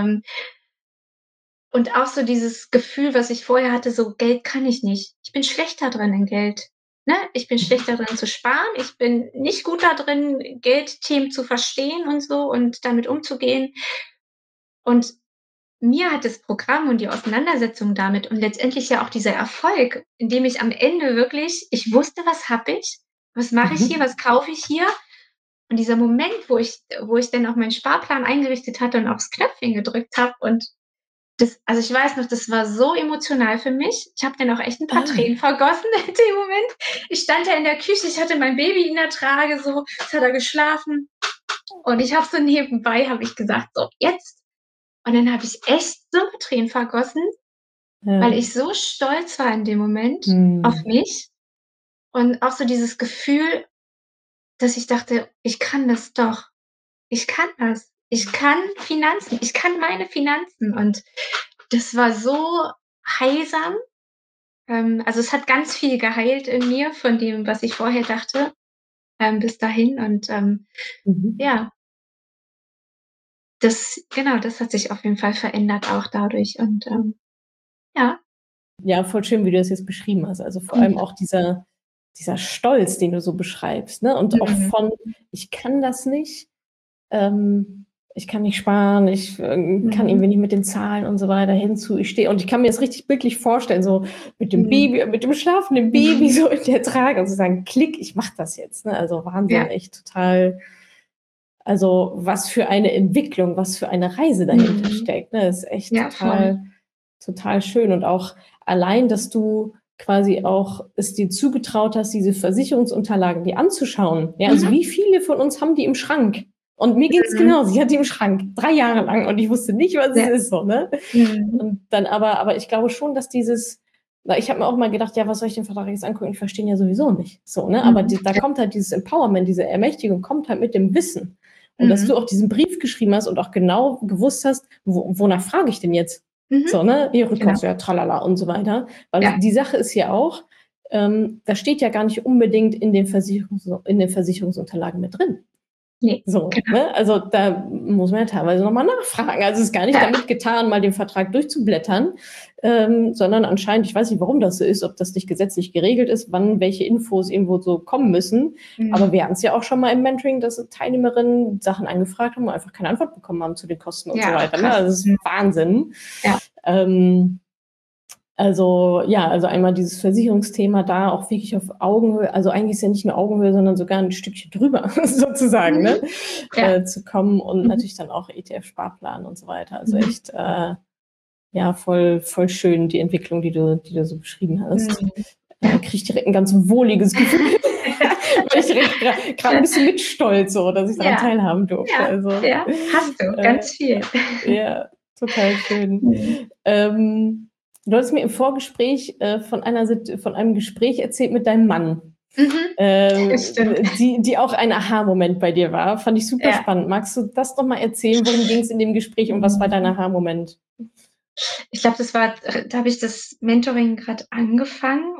Und auch so dieses Gefühl, was ich vorher hatte, so: „Geld kann ich nicht. Ich bin schlecht da drin in Geld“, ne? Ich bin schlecht Mhm. da drin zu sparen. Ich bin nicht gut da drin, Geldthemen zu verstehen und so und damit umzugehen. Und mir hat das Programm und die Auseinandersetzung damit und letztendlich ja auch dieser Erfolg, indem ich am Ende wirklich ich wusste, was habe ich, was mache ich hier, Mhm. was kaufe ich hier? Und dieser Moment, wo ich dann auch meinen Sparplan eingerichtet hatte und aufs Knöpfchen gedrückt habe und also, ich weiß noch, das war so emotional für mich. Ich habe dann auch echt 'n paar Ah. Tränen vergossen in dem Moment. Ich stand da in der Küche, ich hatte mein Baby in der Trage so, es hat da geschlafen und ich habe so nebenbei habe ich gesagt: „So, jetzt.“ Und dann habe ich echt so Tränen vergossen, weil Ja. ich so stolz war in dem Moment auf Mhm. mich und auch so dieses Gefühl, dass ich dachte: „Ich kann das doch. Ich kann das. Ich kann Finanzen. Ich kann meine Finanzen.“ Und das war so heilsam. Also, es hat ganz viel geheilt in mir von dem, was ich vorher dachte, bis dahin Mhm. ja, das hat sich auf jeden Fall verändert auch dadurch ja. Ja, voll schön, wie du das jetzt beschrieben hast. Also, vor allem Mhm. auch dieser Stolz, den du so beschreibst, ne? Und auch Mhm. von: „Ich kann das nicht, ähm, ich kann nicht sparen, ich, kann Mhm. irgendwie nicht mit den Zahlen und so weiter“, hinzu, ich stehe und ich kann mir das richtig bildlich vorstellen, so Mhm. Mit dem schlafenden Baby Mhm. so in der Trage und zu sagen: „Klick, ich mache das jetzt“, ne? Also, Wahnsinn, Ja. echt total. Also, was für eine Entwicklung, was für eine Reise dahinter Mhm. steckt, ne? Ist echt Ja, voll. total schön und auch allein, dass du quasi auch es dir zugetraut hast, diese Versicherungsunterlagen dir anzuschauen. Ja, also Mhm. wie viele von uns haben die im Schrank? Und mir ging's Mhm. genauso. Ich hatte die im Schrank 3 Jahre lang und ich wusste nicht, was es Ja. ist so, ne? Mhm. Und dann aber ich glaube schon, dass dieses weil ich habe mir auch mal gedacht: „Ja, was soll ich den Vertrag jetzt angucken? Ich verstehe ihn ja sowieso nicht“, so, ne? Aber Mhm. die da Ja. kommt halt dieses Empowerment, diese Ermächtigung kommt halt mit dem Wissen. Und dass Mhm. du auch diesen Brief geschrieben hast und auch genau gewusst hast: „Wonach frage ich denn jetzt?“ Mhm. So, ne? Ihr Genau. Rückkaufswert, tralala und so weiter. Weil Ja. die Sache ist ja auch, das steht ja gar nicht unbedingt in den Versicherungsunterlagen mit drin. Ne, So, genau. ne? Also, da muss man ja teilweise noch mal nachfragen. Also, es ist gar nicht Ja. damit getan, mal den Vertrag durchzublättern, sondern anscheinend ich weiß nicht, warum das so ist, ob das nicht gesetzlich geregelt ist, wann welche Infos irgendwo so kommen müssen. Aber Mhm. wir hatten's ja auch schon mal im Mentoring, dass Teilnehmerinnen Sachen angefragt haben und einfach keine Antwort bekommen haben zu den Kosten und so Ja, auch weiter, ne? krass. Also, das ist Mhm. Wahnsinn. Ja. Ähm, also, ja, also einmal dieses Versicherungsthema da auch wirklich auf Augenhöhe also eigentlich ist ja nicht nur Augenhöhe, sondern sogar ein Stückchen drüber sozusagen, Mhm. ne, Ja. zu kommen und Mhm. natürlich dann auch ETF-Sparplan und so weiter. Also Mhm. echt, ja, voll schön die Entwicklung, die du so beschrieben hast. Mhm. Ja. Kriege ich direkt ein ganz wohliges Gefühl, weil ich direkt grad 'n Ja. bisschen mitstolz so, dass ich daran Ja. teilhaben durfte. Ja. Also, Ja. Hast du, äh, ganz viel. ja, total schön. Mhm. Du hattest mir im Vorgespräch, von einem Gespräch erzählt mit deinem Mann, Mhm. Das stimmt. die auch ein Aha-Moment bei dir war. Fand ich super Ja. spannend. Magst du das noch mal erzählen? Worum ging's in dem Gespräch und was war dein Mhm. Aha-Moment? Ich glaube, da habe ich das Mentoring grad angefangen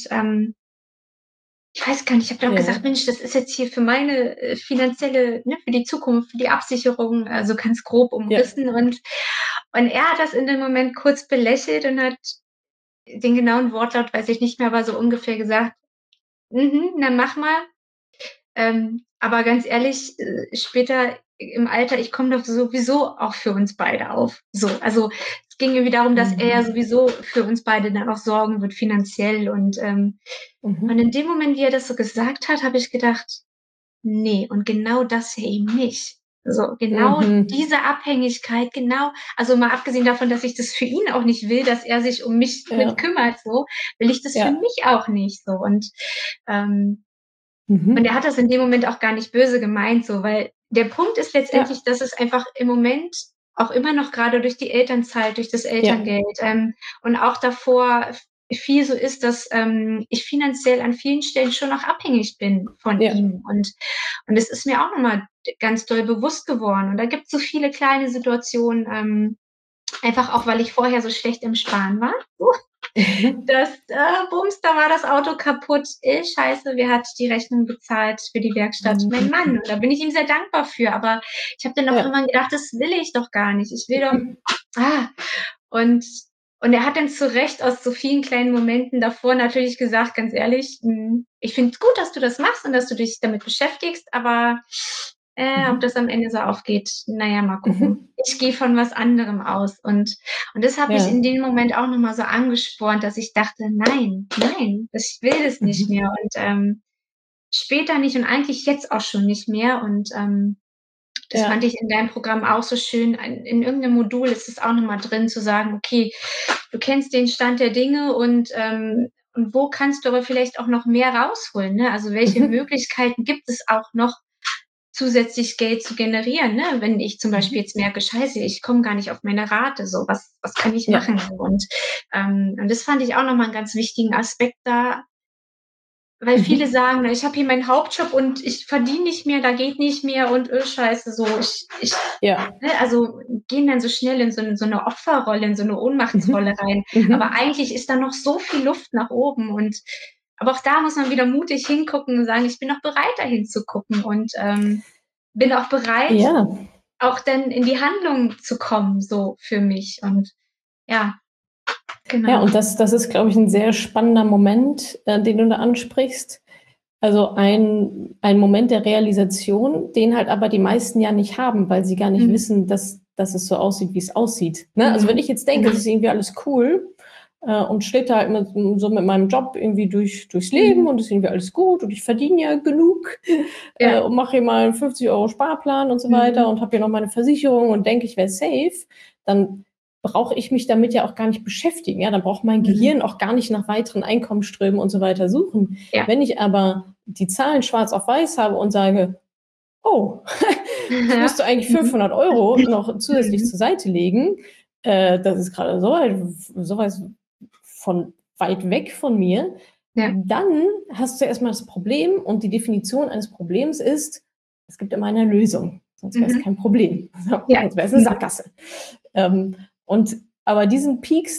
ich weiß gar nicht, ich habe auch Ja, gesagt: „Mensch, das ist jetzt hier für meine, finanzielle ne, für die Zukunft, für die Absicherung“, also ganz grob ja. umrissen und er hat das in dem Moment kurz belächelt und hat den genauen Wortlaut weiß ich nicht mehr, aber so ungefähr gesagt: „Mhm, na mach mal.“ aber ganz ehrlich, später im Alter, ich komme doch sowieso auch für uns beide auf. So, also es ging irgendwie darum, dass er Mhm. sowieso für uns beide dann auch sorgen wird finanziell und Mhm. in dem Moment, wie er das so gesagt hat, habe ich gedacht: „Ne, und genau das ja eben nicht." So, genau Mhm. diese Abhängigkeit, genau, also mal abgesehen davon, dass ich das für ihn auch nicht will, dass er sich um mich mit Ja, kümmert so, will ich das für ja. mich auch nicht so. Ähm und er Mhm. hat das in dem Moment auch gar nicht böse gemeint so, weil der Punkt ist letztendlich, Ja, dass es einfach im Moment auch immer noch grade durch die Elternzeit, durch das ja. Elterngeld, und auch davor viel so ist, dass, ich finanziell an vielen Stellen schon noch abhängig bin von Ja. ihm. Und es ist mir auch noch mal ganz doll bewusst geworden. Und da gibt's so viele kleine Situationen, einfach auch, weil ich vorher so schlecht im Sparen war, so. Mhm. Das, bums, da war das Auto kaputt. Scheiße, wer hat die Rechnung bezahlt für die Werkstatt? Mein Mann. Mhm. Und da bin ich ihm sehr dankbar für. Aber ich habe dann auch Ja. irgendwann gedacht, das will ich doch gar nicht. Ich will doch, Mhm. ah. Und, und er hat dann zu Recht aus so vielen kleinen Momenten davor natürlich gesagt, ganz ehrlich, ich finde es gut, dass du das machst und dass du dich damit beschäftigst, aber ob Mhm. das am Ende so aufgeht, naja, mal gucken. Mhm. Ich gehe von was anderem aus. Und das hat mich Ja. in dem Moment auch noch mal so angespornt, dass ich dachte: „Nein, nein, ich will das nicht Mhm. mehr." Später nicht und eigentlich jetzt auch schon nicht mehr. Das fand Ja. ich in deinem Programm auch so schön. In irgend 'nem Modul ist es auch noch mal drin zu sagen: „Okay, du kennst den Stand der Dinge und wo kannst du aber vielleicht auch noch mehr rausholen, ne? Also, welche Mhm. Möglichkeiten gibt es auch noch, zusätzlich Geld zu generieren, ne? Wenn ich zum Beispiel Mhm. jetzt merke: „Scheiße, ich komme gar nicht auf meine Rate, so, was kann ich Ja. machen?" Und das fand ich auch noch mal 'n ganz wichtigen Aspekt da, weil viele Mhm. sagen: „Ich habe hier meinen Hauptjob und ich verdiene nicht mehr, da geht nicht mehr und, Scheiße, so, ich" Ja. ne, also, gehen dann so schnell in so 'ne Opferrolle, in so 'ne Ohnmachtsrolle Mhm. rein. Aber Mhm. eigentlich ist da noch so viel Luft nach oben aber auch da muss man wieder mutig hingucken und sagen: „Ich bin auch bereit, da hinzugucken bin auch bereit, Ja. auch dann in die Handlung zu kommen, so für mich." Und ja, Ja, genau. und das ist, glaube ich, ein sehr spannender Moment, den du da ansprichst. Also, ein Moment der Realisation, den halt aber die meisten ja nicht haben, weil sie gar nicht Mhm. wissen, dass es so aussieht, wie es aussieht, ne? Also, wenn Genau, ich jetzt denke, es genau. ist irgendwie alles cool, und schlitter halt mit meinem Job irgendwie durchs Leben Mhm. und ist irgendwie alles gut und ich verdiene ja genug, Ja. und mache hier mal 'n 50 € Sparplan und so weiter Mhm. und habe hier noch meine Versicherung und denke, ich wäre safe, dann brauche ich mich damit ja auch gar nicht beschäftigen. Ja, dann braucht mein Mhm. Gehirn auch gar nicht nach weiteren Einkommensströmen und so weiter suchen. Ja. Wenn ich aber die Zahlen schwarz auf weiß habe und sage, oh, ich Ja. müsste eigentlich Mhm. 500 € noch zusätzlich Mhm. zur Seite legen, das ist gerade so weit von weit weg von mir, Ja. dann hast du erstmal das Problem und die Definition eines Problems ist, es gibt immer eine Lösung, sonst wäre es Mhm. kein Problem, so, Ja. sonst wäre es eine Mhm. Sackgasse. Und aber diesen Peaks,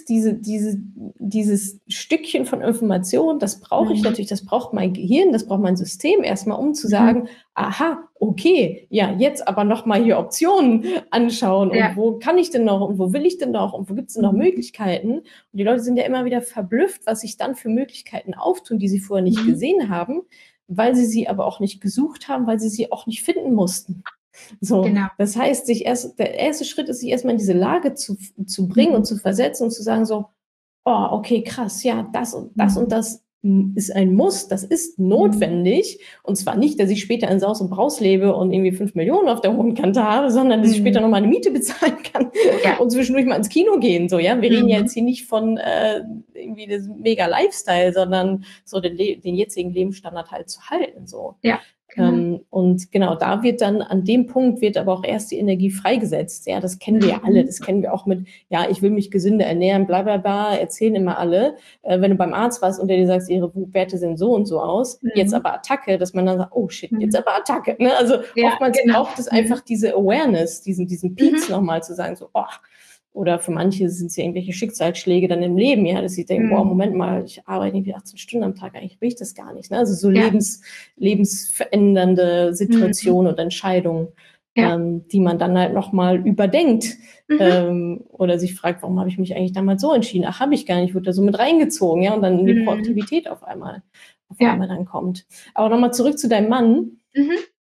dieses Stückchen von Information, das brauche ich Mhm. natürlich, das braucht mein Gehirn, das braucht mein System erstmal, um zu Mhm. sagen, aha, okay, ja, jetzt aber noch mal hier Optionen anschauen und Ja. wo kann ich denn noch und wo will ich denn noch und wo gibt es denn noch Mhm. Möglichkeiten? Und die Leute sind ja immer wieder verblüfft, was sich dann für Möglichkeiten auftun, die sie vorher nicht Mhm. gesehen haben, weil sie aber auch nicht gesucht haben, weil sie auch nicht finden mussten. So, Genau. das heißt, der erste Schritt ist, sich erstmal in diese Lage zu bringen und Mhm. zu versetzen und zu sagen so, oh, okay, krass, ja, das und das und Mhm. das ist ein Muss, das ist Mhm. notwendig. Und zwar nicht, dass ich später in Saus und Braus lebe und irgendwie 5 Millionen auf der hohen Kante habe, sondern dass ich später noch Mhm. meine Miete bezahlen kann Ja. und zwischendurch mal ins Kino gehen. So, ja, wir reden ja Mhm. jetzt hier nicht von irgendwie das mega Lifestyle, sondern so den jetzigen Lebensstandard halt zu halten. So. Ja, genau. Und genau, da wird dann an dem Punkt wird aber auch erst die Energie freigesetzt. Ja, das kennen wir ja alle. Mhm. Das kennen wir auch mit, ja, ich will mich gesünder ernähren, bla bla bla, erzählen immer alle. Wenn du beim Arzt warst und der dir sagt, ihre Werte sehen so und so aus, jetzt Mhm. aber Attacke, dass man dann sagt, oh shit, jetzt Mhm. aber Attacke. Ne? Also Ja, oftmals genau. braucht es Mhm. einfach diese Awareness, diesen Peaks Mhm. nochmal zu sagen, so, oh, oder für manche sind es ja irgendwelche Schicksalsschläge dann im Leben, ja, dass sie denken, boah, Mhm. Moment mal, ich arbeite irgendwie 18 Stunden am Tag, eigentlich will ich das gar nicht. Ne? Also so Ja. lebensverändernde Mhm. Situationen und Entscheidungen, Ja. die man dann halt nochmal überdenkt, Mhm. oder sich fragt, warum habe ich mich eigentlich damals so entschieden? Ach, habe ich gar nicht, ich wurde da so mit reingezogen, ja, und dann in die Mhm. Proaktivität auf Ja. einmal dann kommt. Aber nochmal zurück zu deinem Mann. Mhm.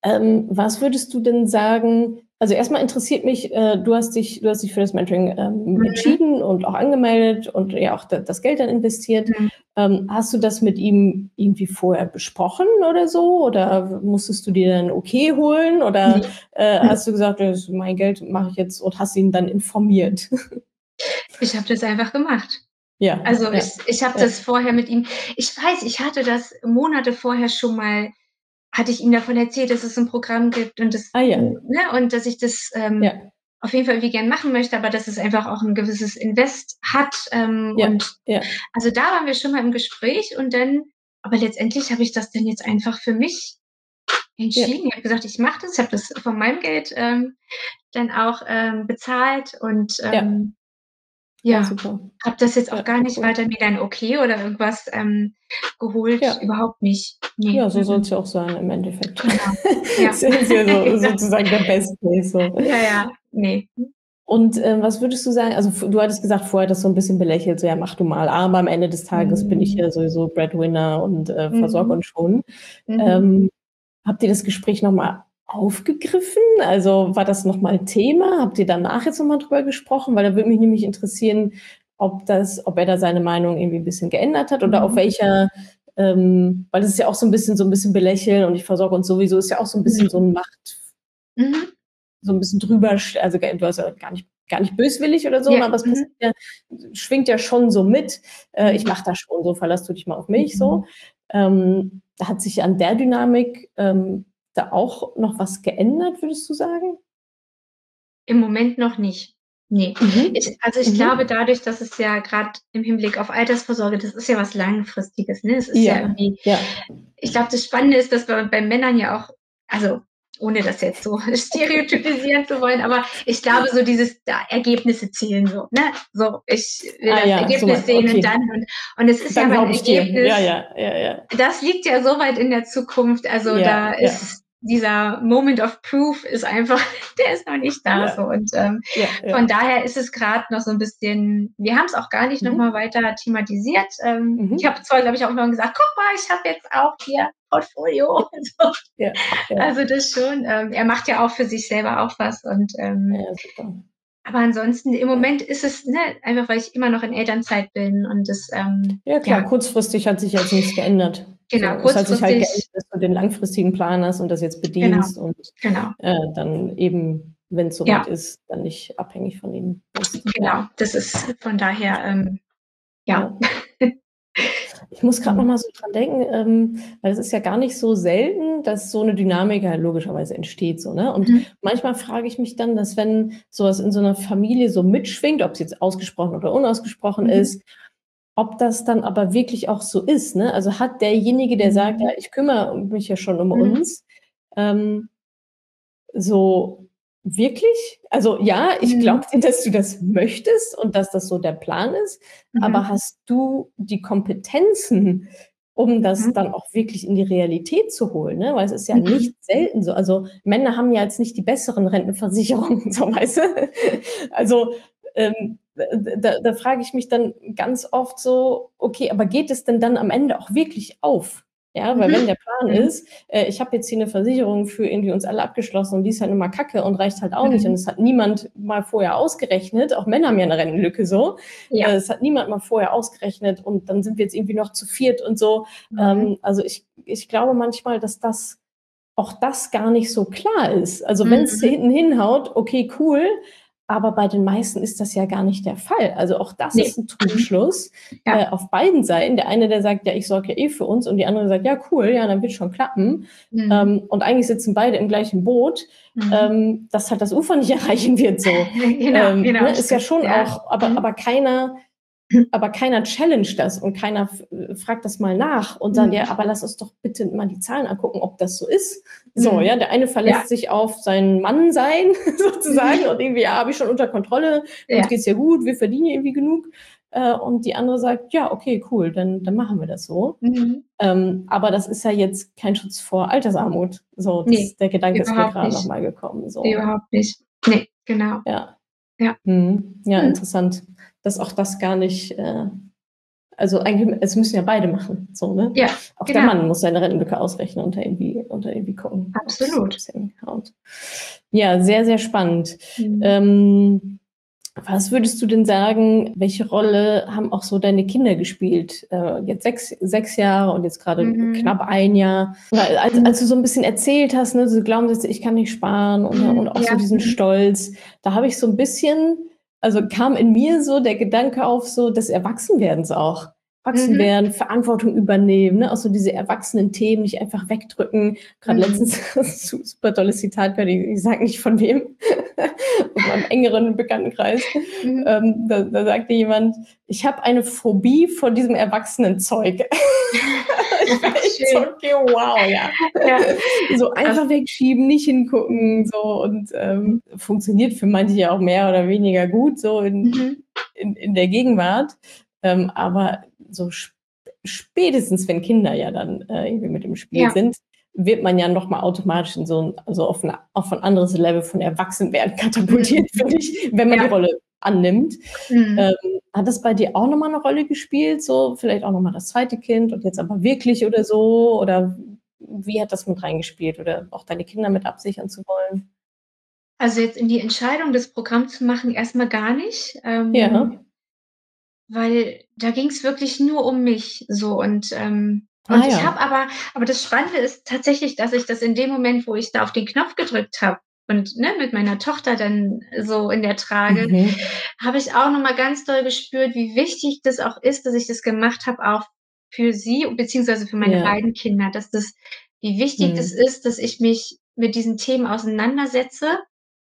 Was würdest du denn sagen, also erstmal interessiert mich, du hast dich für das Mentoring Mhm. entschieden und auch angemeldet und ja auch das Geld dann investiert. Mhm. Hast du das mit ihm irgendwie vorher besprochen oder so? Oder musstest du dir dann okay holen? Oder Ne. hast du gesagt, das ist mein Geld, mache ich jetzt, und hast ihn dann informiert? Ich habe das einfach gemacht. Ja, Also, ja, ich habe ja. das vorher mit ihm ich weiß, ich hatte das Monate vorher schon mal hatte ich ihm davon erzählt, dass es 'n Programm gibt und das Ah ja, ne, und dass ich das, ja, auf jeden Fall irgendwie gern machen möchte, aber dass es einfach auch 'n gewisses Invest hat, ja, und ja, also, da waren wir schon mal im Gespräch und dann aber letztendlich habe ich das dann jetzt einfach für mich ja, entschieden. Ich habe gesagt: „Ich mache das.“ Ich habe das von meinem Geld, dann auch, bezahlt und, ja, ja, ja, super. habe das jetzt auch Ja, gar nicht cool. weiter mir dann okay oder irgendwas, geholt, Ja. überhaupt nicht. Ne, Ja, so soll es ja auch sein im Endeffekt. genau. Ja. Ist ja so Ja. sozusagen der Best Case so. Ja, ja, ne. Und, was würdest du sagen, also, du hattest gesagt vorher das so 'n bisschen belächelt, so: „Ja, mach du mal, aber am Ende des Tages bin ich Mhm. ja sowieso Breadwinner und, versorge Mhm. uns schon.“ Mhm. Ähm, Habt ihr das Gespräch noch mal aufgegriffen? Also, war das noch mal Thema? Habt ihr danach jetzt noch mal drüber gesprochen? Weil da würde mich nämlich interessieren, ob er da seine Meinung irgendwie 'n bisschen geändert hat oder auf Mhm. welcher, weil das ist ja auch so 'n bisschen belächeln und ich versorge uns sowieso, ist ja auch so 'n bisschen so Mhm. 'n Macht, Mhm. so 'n bisschen drüber also, du hast ja gar nicht böswillig oder so, Ja. ne, aber es passiert Mhm. ja, schwingt ja schon so mit: „Ich Mhm. mache das schon so, verlass du dich mal auf mich“, so. Mhm. Hat sich an der Dynamik, da auch noch was geändert, würdest du sagen? Im Moment noch nicht. Ne. Mhm. Ich glaube, Mhm. dadurch, dass es ja grad im Hinblick auf Altersvorsorge das ist ja was Langfristiges, ne? Es ist ja Ja, irgendwie ja. ich glaube, das Spannende ist, dass bei Männern ja auch also, ohne das jetzt so stereotypisieren zu wollen, aber ich glaube, so dieses da Ergebnisse zielen so, ne? So, ich will Ah das ja, so Ergebnis meinst du, sehen und okay. dann und es ist ja Dann aber 'n glaube ich dir. Ja, Ergebnis, ja, ja, ja. das liegt ja so weit in der Zukunft, also, Ja, da ja, ist dieser Moment of Proof ist einfach der ist noch nicht da ja, so und, ja, von ja. daher ist es grad noch so 'n bisschen wir haben's auch gar nicht noch mal Mhm. weiter thematisiert. Ich Mhm. habe zwar, glaube ich, auch irgendwann gesagt: „Guck mal, ich habe jetzt auch hier Portfolio“ und so. Ja, ja. Also, das schon. Er macht ja auch für sich selber auch was und, Ja, super. aber ansonsten im Ja. Moment ist es, ne, einfach weil ich immer noch in Elternzeit bin und das, Ja klar, ja, kurzfristig hat sich jetzt nichts geändert. genau, So, es hat sich halt kurzfristig geändert, dass du den langfristigen Plan hast und das jetzt genau, bedienst und, genau. dann eben, wenn's so weit Ja, ist, dann nicht abhängig von ihm bist. genau. Ja, Das ist von daher, verstehe. ja. Ja. Ich muss grad noch Mhm. mal so dran denken, weil es ist ja gar nicht so selten, dass so 'ne Dynamik ja logischerweise entsteht so, ne? Und Mhm. manchmal frage ich mich dann, dass wenn so was in so 'ner Familie so mitschwingt, ob's jetzt ausgesprochen oder unausgesprochen Mhm. ist, ob das dann aber wirklich auch so ist, ne? Also, hat derjenige, der sagt: „Ja, Mhm. ich kümmere mich ja schon um Mhm. uns“, ähm, so wirklich? Also, ja, ich glaube Mhm. dir, dass du das möchtest und dass das so der Plan ist, aber Mhm. hast du die Kompetenzen, um das Mhm. dann auch wirklich in die Realität zu holen, ne? Weil es ist ja Mhm. nicht selten so. Also, Männer haben ja jetzt nicht die besseren Rentenversicherungen, so, weißt du? Also, da frage ich mich dann ganz oft so: „Okay, aber geht es denn dann am Ende auch wirklich auf?“ Ja, weil wenn Mhm. der Plan Mhm. ist, ich habe jetzt hier 'ne Versicherung für irgendwie uns alle abgeschlossen und die ist halt immer Kacke und reicht halt auch nicht und Mhm. es hat niemand mal vorher ausgerechnet, auch Männer haben ja 'ne Rentenlücke so. Ja. Es hat niemand mal vorher ausgerechnet und dann sind wir jetzt irgendwie noch zu viert und so. Mhm. Also, ich glaube manchmal, dass das gar nicht so klar ist. Also, wenn's Mhm. hinten hinhaut, okay, cool, aber bei den meisten ist das ja gar nicht der Fall. Also, auch das Ne. ist 'n Mhm. Trugschluss, Ja. auf beiden Seiten. Der eine, der sagt: „Ja, ich sorge ja eh für uns“ und die andere sagt: „Ja, cool, ja, dann wird's schon klappen.“ Mhm. Und eigentlich sitzen beide im gleichen Boot, Mhm. das halt das Ufer nicht erreichen wird so. Genau, genau, Ne, ist ja stimmt. schon Ja. auch, Mhm. aber keiner challenged das und keiner fragt das mal nach und sagt: „Ja, Mhm. aber lass uns doch bitte mal die Zahlen angucken, ob das so ist.“ So, ja, Mhm. der eine Ja. verlässt sich auf sein Mannsein sozusagen Mhm. und irgendwie: „Ja, habe ich schon unter Kontrolle, uns Ja. geht's ja gut, wir verdienen ja irgendwie genug.“ Und die andere sagt: „Ja, okay, cool, dann machen wir das so.“ Mhm. Aber das ist ja jetzt kein Schutz vor Altersarmut. So, Ne, der Gedanke ist mir überhaupt grad noch nicht. mal gekommen, so. Überhaupt nicht. Ne, genau. Ja. Ja. Mhm. Ja, Mhm. interessant, dass auch das gar nicht, Also eigentlich, es müssen ja beide machen, so, ne? Ja, Auch der genau. Mann muss seine Rentenlücke ausrechnen und da irgendwie gucken, Absolut. ob's hinhaut. Ja, sehr, sehr spannend. Mhm. Was würdest du denn sagen, welche Rolle haben auch so deine Kinder gespielt? Jetzt 6 Jahre und jetzt gerade Mhm. knapp ein Jahr. Weil als du so ein bisschen erzählt hast, ne, so Glaubenssätze, ich kann nicht sparen und auch so Ja. diesen Stolz, da habe ich so ein bisschen, also kam in mir so der Gedanke auf, so des Erwachsenwerdens auch. Erwachsen Mhm. werden, Verantwortung übernehmen, ne? Auch so diese erwachsenen Themen nicht einfach wegdrücken. Gerade Mhm. letztens super tolles Zitat gehört, ich sage nicht von wem, aus meinem engeren Bekanntenkreis. Mhm. Da sagte jemand, ich habe eine Phobie vor diesem Erwachsenenzeug. Ich war echt so, Schön. okay, wow, ja. Ja, So das einfach wegschieben, nicht hingucken, mhm. so und funktioniert für manche ja auch mehr oder weniger gut, so Mhm. in der Gegenwart. Aber so spätestens, wenn Kinder ja dann irgendwie mit im Spiel Ja. sind, wird man ja nochmal automatisch in so ein, also auf ein anderes Level von Erwachsenwerden Mhm. katapultiert, finde ich, wenn man die Ja. Rolle annimmt. Mhm. Ähm, Hat das bei dir auch nochmal eine Rolle gespielt? So, vielleicht auch nochmal das zweite Kind und jetzt aber wirklich oder so? Oder wie hat das mit reingespielt? Oder auch deine Kinder mit absichern zu wollen? Also, jetzt in die Entscheidung, das Programm zu machen, erst mal gar nicht, Ja. weil da ging's wirklich nur um mich so Ah und ich habe ja. aber das Spannende ist tatsächlich, dass ich das in dem Moment, wo ich da auf den Knopf gedrückt habe und, ne, mit meiner Tochter dann so in der Trage, Mhm. habe ich auch noch mal ganz doll gespürt, wie wichtig das auch ist, dass ich das gemacht habe, auch für sie beziehungsweise für meine Ja. beiden Kinder, dass das wie wichtig das Mhm. ist, dass ich mich mit diesen Themen auseinandersetze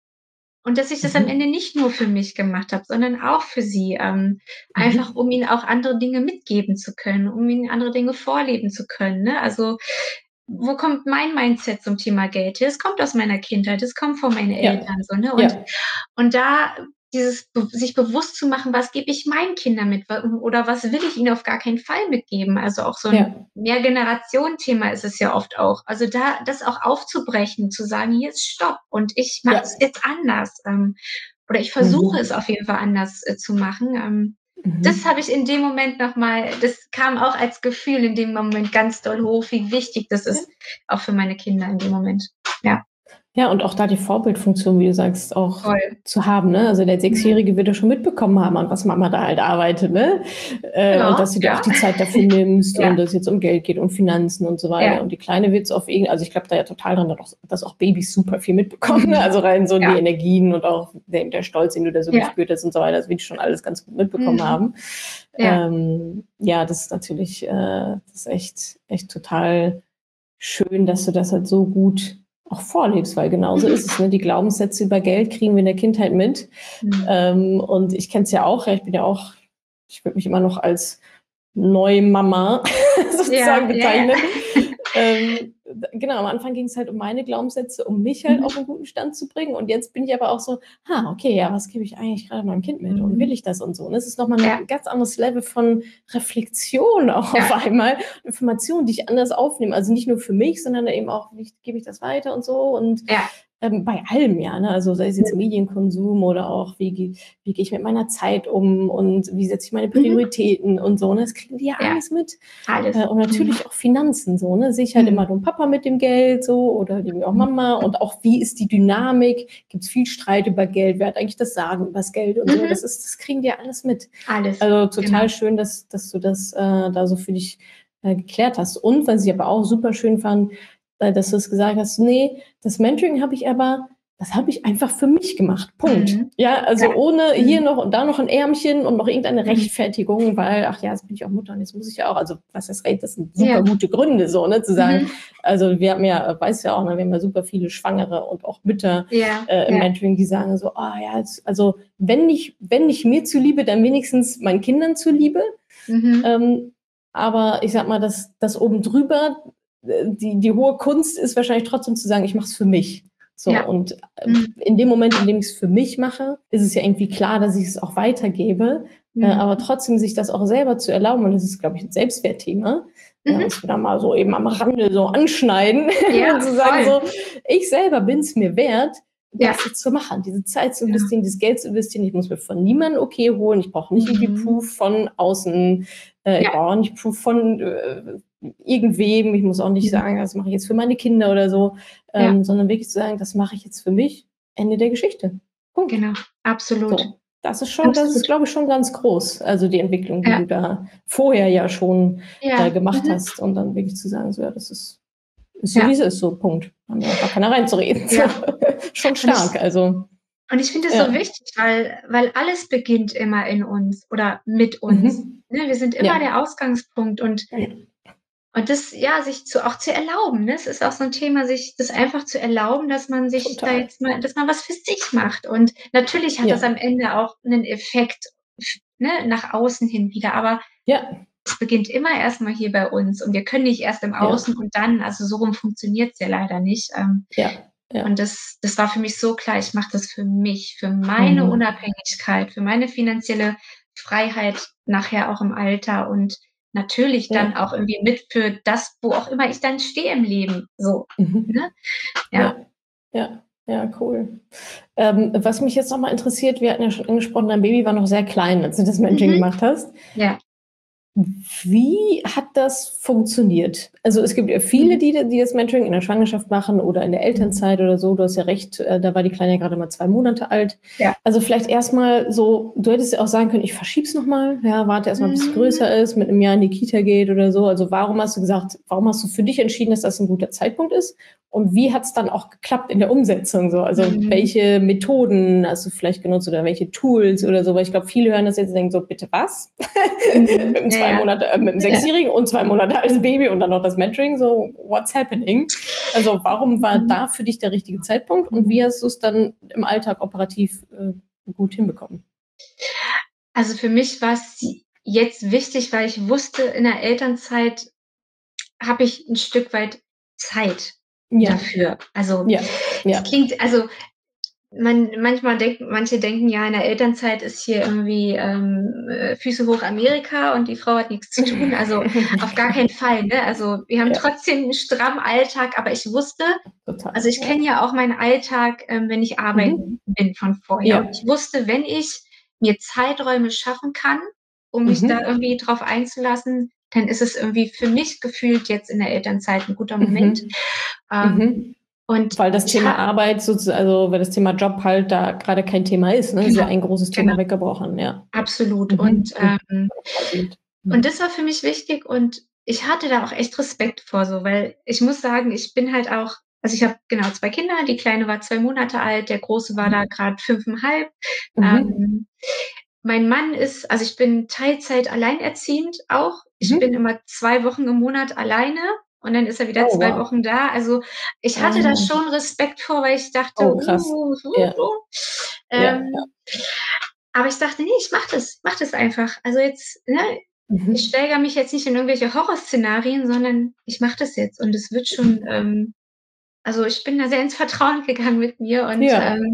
und dass ich das am Ende Mhm. nicht nur für mich gemacht habe, sondern auch für sie, einfach Mhm. um ihnen auch andere Dinge mitgeben zu können, um ihnen andere Dinge vorleben zu können, ne? Also, wo kommt mein Mindset zum Thema Geld her? Es kommt aus meiner Kindheit, es kommt von meinen Ja. Eltern so, ne? Ja. Und da dieses be sich bewusst zu machen, was gebe ich meinen Kindern mit oder was will ich ihnen auf gar keinen Fall mitgeben? Also, auch so 'n Ja. Mehrgenerationen-Thema ist es ja oft auch. Also, da das auch aufzubrechen, zu sagen: „Hier ist Stopp und ich mache es Ja. jetzt anders“, oder ich versuche es Mhm. auf jeden Fall anders, zu machen. Das Mhm. habe ich in dem Moment noch mal das kam auch als Gefühl in dem Moment ganz doll hoch, wie wichtig das Ja. ist, auch für meine Kinder in dem Moment. Ja, Ja, und auch da die Vorbildfunktion, wie du sagst, auch voll. zu haben, ne? Also, der Mhm. Sechsjährige wird ja schon mitbekommen haben, an was Mama da halt arbeitet, ne? Und Ja, dass du dir auch ja. die Zeit dafür nimmst Ja, und dass es jetzt um Geld geht und Finanzen und so weiter. ja. Und die Kleine wird's auf irgend also, ich glaube da ja total dran, dass auch Babys super viel mitbekommen, ne? Mhm. Also, rein so in die Ja, Energien und auch der Stolz, den du da so ja. gespürt hast und so weiter, das wird die schon alles ganz gut mitbekommen Mhm. haben. Ja. Ja, das ist natürlich, das ist echt total schön, dass du das halt so gut auch vorlebst, weil genauso ist es, ne? Die Glaubenssätze über Geld kriegen wir in der Kindheit mit. Mhm. Und ich kenne es ja auch, ja, ich würde mich immer noch als Neumama sozusagen Ja, ja, ja. bezeichnen. Genau, am Anfang ging es halt um meine Glaubenssätze, um mich halt auf Mhm. einen guten Stand zu bringen. Und jetzt bin ich aber auch so, okay, ja, was gebe ich eigentlich gerade meinem Kind mit und will Mhm. ich das und so. Und es ist nochmal Ja, ein ganz anderes Level von Reflexion auch auf ja, einmal, Informationen, die ich anders aufnehme. Also nicht nur für mich, sondern eben auch, wie gebe ich das weiter und so. Und ja. bei allem, ja, ne? Also sei es jetzt Medienkonsum oder auch, wie gehe ich mit meiner Zeit um und wie setze ich meine Mhm. Prioritäten und so, ne? Das kriegen die ja Ja, alles mit. alles. Und Mhm. natürlich auch Finanzen, so, ne? Sehe ich halt immer Mhm. nur Papa mit dem Geld so oder irgendwie auch Mama und auch wie ist die Dynamik? Gibt es viel Streit über Geld? Wer hat eigentlich das Sagen über das Geld und so? Mhm. Das kriegen die ja alles mit. Alles, Also genau. total schön, dass du das da so für dich geklärt hast. Und was ich aber auch super schön fand, dass du es gesagt hast, nee, das habe ich einfach für mich gemacht. Punkt. Mhm. Ja, Ja. also ohne hier Mhm. noch und da noch ein Ärmchen und noch irgendeine Mhm. Rechtfertigung, weil, ach ja, jetzt bin ich auch Mutter und jetzt muss ich ja auch, also was heißt recht, das sind Ja. super gute Gründe, so, ne, zu sagen, Mhm. also wir haben ja, weißt ja auch, ne, wir haben ja super viele Schwangere und auch Mütter Ja, im ja. Mentoring, die sagen so, ja, jetzt, also wenn nicht mir zuliebe, dann wenigstens meinen Kindern zuliebe. Mhm. Ähm, aber ich sag mal, das oben drüber, die hohe Kunst ist wahrscheinlich trotzdem zu sagen, ich mache es für mich. So, Ja. und Mhm. in dem Moment, in dem ich es für mich mache, ist es ja irgendwie klar, dass ich es auch weitergebe. Aber Mhm. trotzdem sich das auch selber zu erlauben, und das ist, glaube ich, ein Selbstwertthema, Mhm. was wir da mal so eben am Rande so anschneiden Ja, und zu sagen voll. so, ich selber bin es mir wert, das jetzt zu machen, diese Zeit zu investieren, dieses Geld zu investieren. Ich muss mir von niemandem okay holen. Ich brauche nicht irgendwie Proof von außen. Ich brauche auch nicht Proof von irgendwem. Ich muss auch nicht sagen, das mache ich jetzt für meine Kinder oder so, sondern wirklich zu sagen, das mache ich jetzt für mich. Ende der Geschichte. Punkt. Genau, absolut. So, das ist, glaube ich, schon ganz groß. Also die Entwicklung, die du da vorher ja schon gemacht hast. Und dann wirklich zu sagen, so, ja, das ist so, wie es ist, so, Punkt. Haben ja auch gar keiner reinzureden. Ja. Schon stark, also. Und ich finde es so wichtig, weil alles beginnt immer in uns oder mit uns. Ne? Wir sind immer der Ausgangspunkt und das, sich auch zu erlauben. Ne? Es ist auch so ein Thema, sich das einfach zu erlauben, dass man sich da jetzt mal, dass man was für sich macht. Und natürlich hat das am Ende auch einen Effekt, ne, nach außen hin wieder, aber es beginnt immer erstmal hier bei uns und wir können nicht erst im Außen und dann, also so rum funktioniert es ja leider nicht. Und das war für mich so klar, ich mache das für mich, für meine Unabhängigkeit, für meine finanzielle Freiheit nachher auch im Alter und natürlich dann auch irgendwie mit für das, wo auch immer ich dann stehe im Leben. So. Ne? Ja, cool. Was mich jetzt nochmal interessiert, wir hatten ja schon angesprochen, dein Baby war noch sehr klein, als du das Mentoring gemacht hast. Ja. Wie hat das funktioniert? Also es gibt ja viele, die das Mentoring in der Schwangerschaft machen oder in der Elternzeit oder so. Du hast ja recht, da war die Kleine ja gerade mal 2 Monate alt. Ja. Also vielleicht erstmal so, du hättest ja auch sagen können, ich verschieb's nochmal, warte erstmal, bis es größer ist, mit einem Jahr in die Kita geht oder so. Also warum hast du für dich entschieden, dass das ein guter Zeitpunkt ist? Und wie hat es dann auch geklappt in der Umsetzung? So? Also welche Methoden hast du vielleicht genutzt oder welche Tools oder so? Weil ich glaube, viele hören das jetzt und denken so, bitte was? Mit einem 2 Monate, mit einem 6-Jährigen und 2 Monate altes Baby und dann noch das Mentoring, so what's happening? Also warum war da für dich der richtige Zeitpunkt und wie hast du es dann im Alltag operativ gut hinbekommen? Also für mich war es jetzt wichtig, weil ich wusste, in der Elternzeit habe ich ein Stück weit Zeit dafür. Also es klingt, also manche denken ja, in der Elternzeit ist hier irgendwie Füße hoch Amerika und die Frau hat nichts zu tun. Also auf gar keinen Fall. Ne? Also wir haben trotzdem einen strammen Alltag, aber ich wusste, also ich kenne ja auch meinen Alltag, wenn ich arbeiten bin von vorher. Und ich wusste, wenn ich mir Zeiträume schaffen kann, um mich da irgendwie drauf einzulassen, dann ist es irgendwie für mich gefühlt jetzt in der Elternzeit ein guter Moment. Und weil das Thema Arbeit, also weil das Thema Job halt da gerade kein Thema ist, ne? Ist ja ein großes Thema weggebrochen, Absolut. Und das war für mich wichtig und ich hatte da auch echt Respekt vor so, weil ich muss sagen, ich bin halt auch, also ich habe 2 Kinder, die Kleine war 2 Monate alt, der Große war da gerade 5,5. Mein Mann ist, also ich bin Teilzeit alleinerziehend auch. Ich bin immer 2 Wochen im Monat alleine und dann ist er wieder 2 Wochen da. Also ich hatte da schon Respekt vor, weil ich dachte, aber ich dachte, nee, ich mach das einfach. Also jetzt, ne, ich steigere mich jetzt nicht in irgendwelche Horrorszenarien, sondern ich mache das jetzt und es wird schon, also ich bin da sehr ins Vertrauen gegangen mit mir und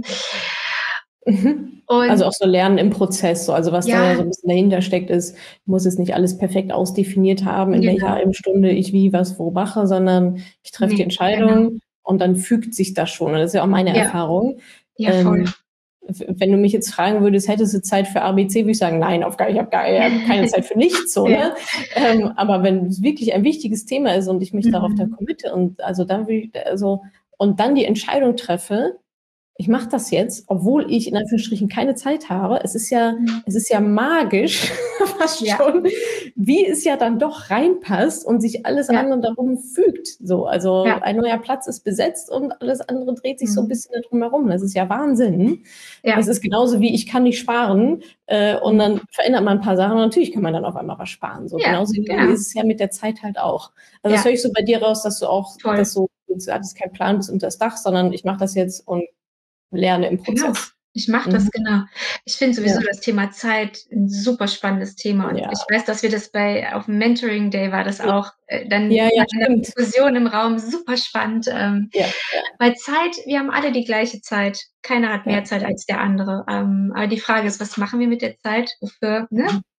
also auch so Lernen im Prozess, so. Also was da ja so ein bisschen dahinter steckt, ist, ich muss jetzt nicht alles perfekt ausdefiniert haben, in welcher halben Stunde ich wie, was, wo mache, sondern ich treffe die Entscheidung und dann fügt sich das schon. Und das ist ja auch meine Erfahrung. Ja, voll. Wenn du mich jetzt fragen würdest, hättest du Zeit für ABC, würde ich sagen, nein, ich habe keine Zeit für nichts. So, ne? Aber wenn es wirklich ein wichtiges Thema ist und ich mich darauf dann committe und also dann würde ich, und dann die Entscheidung treffe, ich mache das jetzt, obwohl ich in Anführungsstrichen keine Zeit habe. Es ist ja magisch, fast schon, wie es ja dann doch reinpasst und sich alles andere darum fügt. So, also ein neuer Platz ist besetzt und alles andere dreht sich so ein bisschen darum herum. Das ist ja Wahnsinn. Es ist genauso wie ich kann nicht sparen und dann verändert man ein paar Sachen und natürlich kann man dann auf einmal was sparen. So genauso wie ist es ja mit der Zeit halt auch. Also das höre ich so bei dir raus, dass du auch, dass du hattest keinen Plan bis unter das Dach, sondern ich mache das jetzt und lerne im Prozess. Genau. Ich mache das, Ich finde sowieso das Thema Zeit ein super spannendes Thema. Und ich weiß, dass wir das auf dem Mentoring Day war das auch dann in einer Diskussion im Raum super spannend. Weil Zeit, wir haben alle die gleiche Zeit. Keiner hat mehr Zeit als der andere. Aber die Frage ist, was machen wir mit der Zeit? Wofür, ne?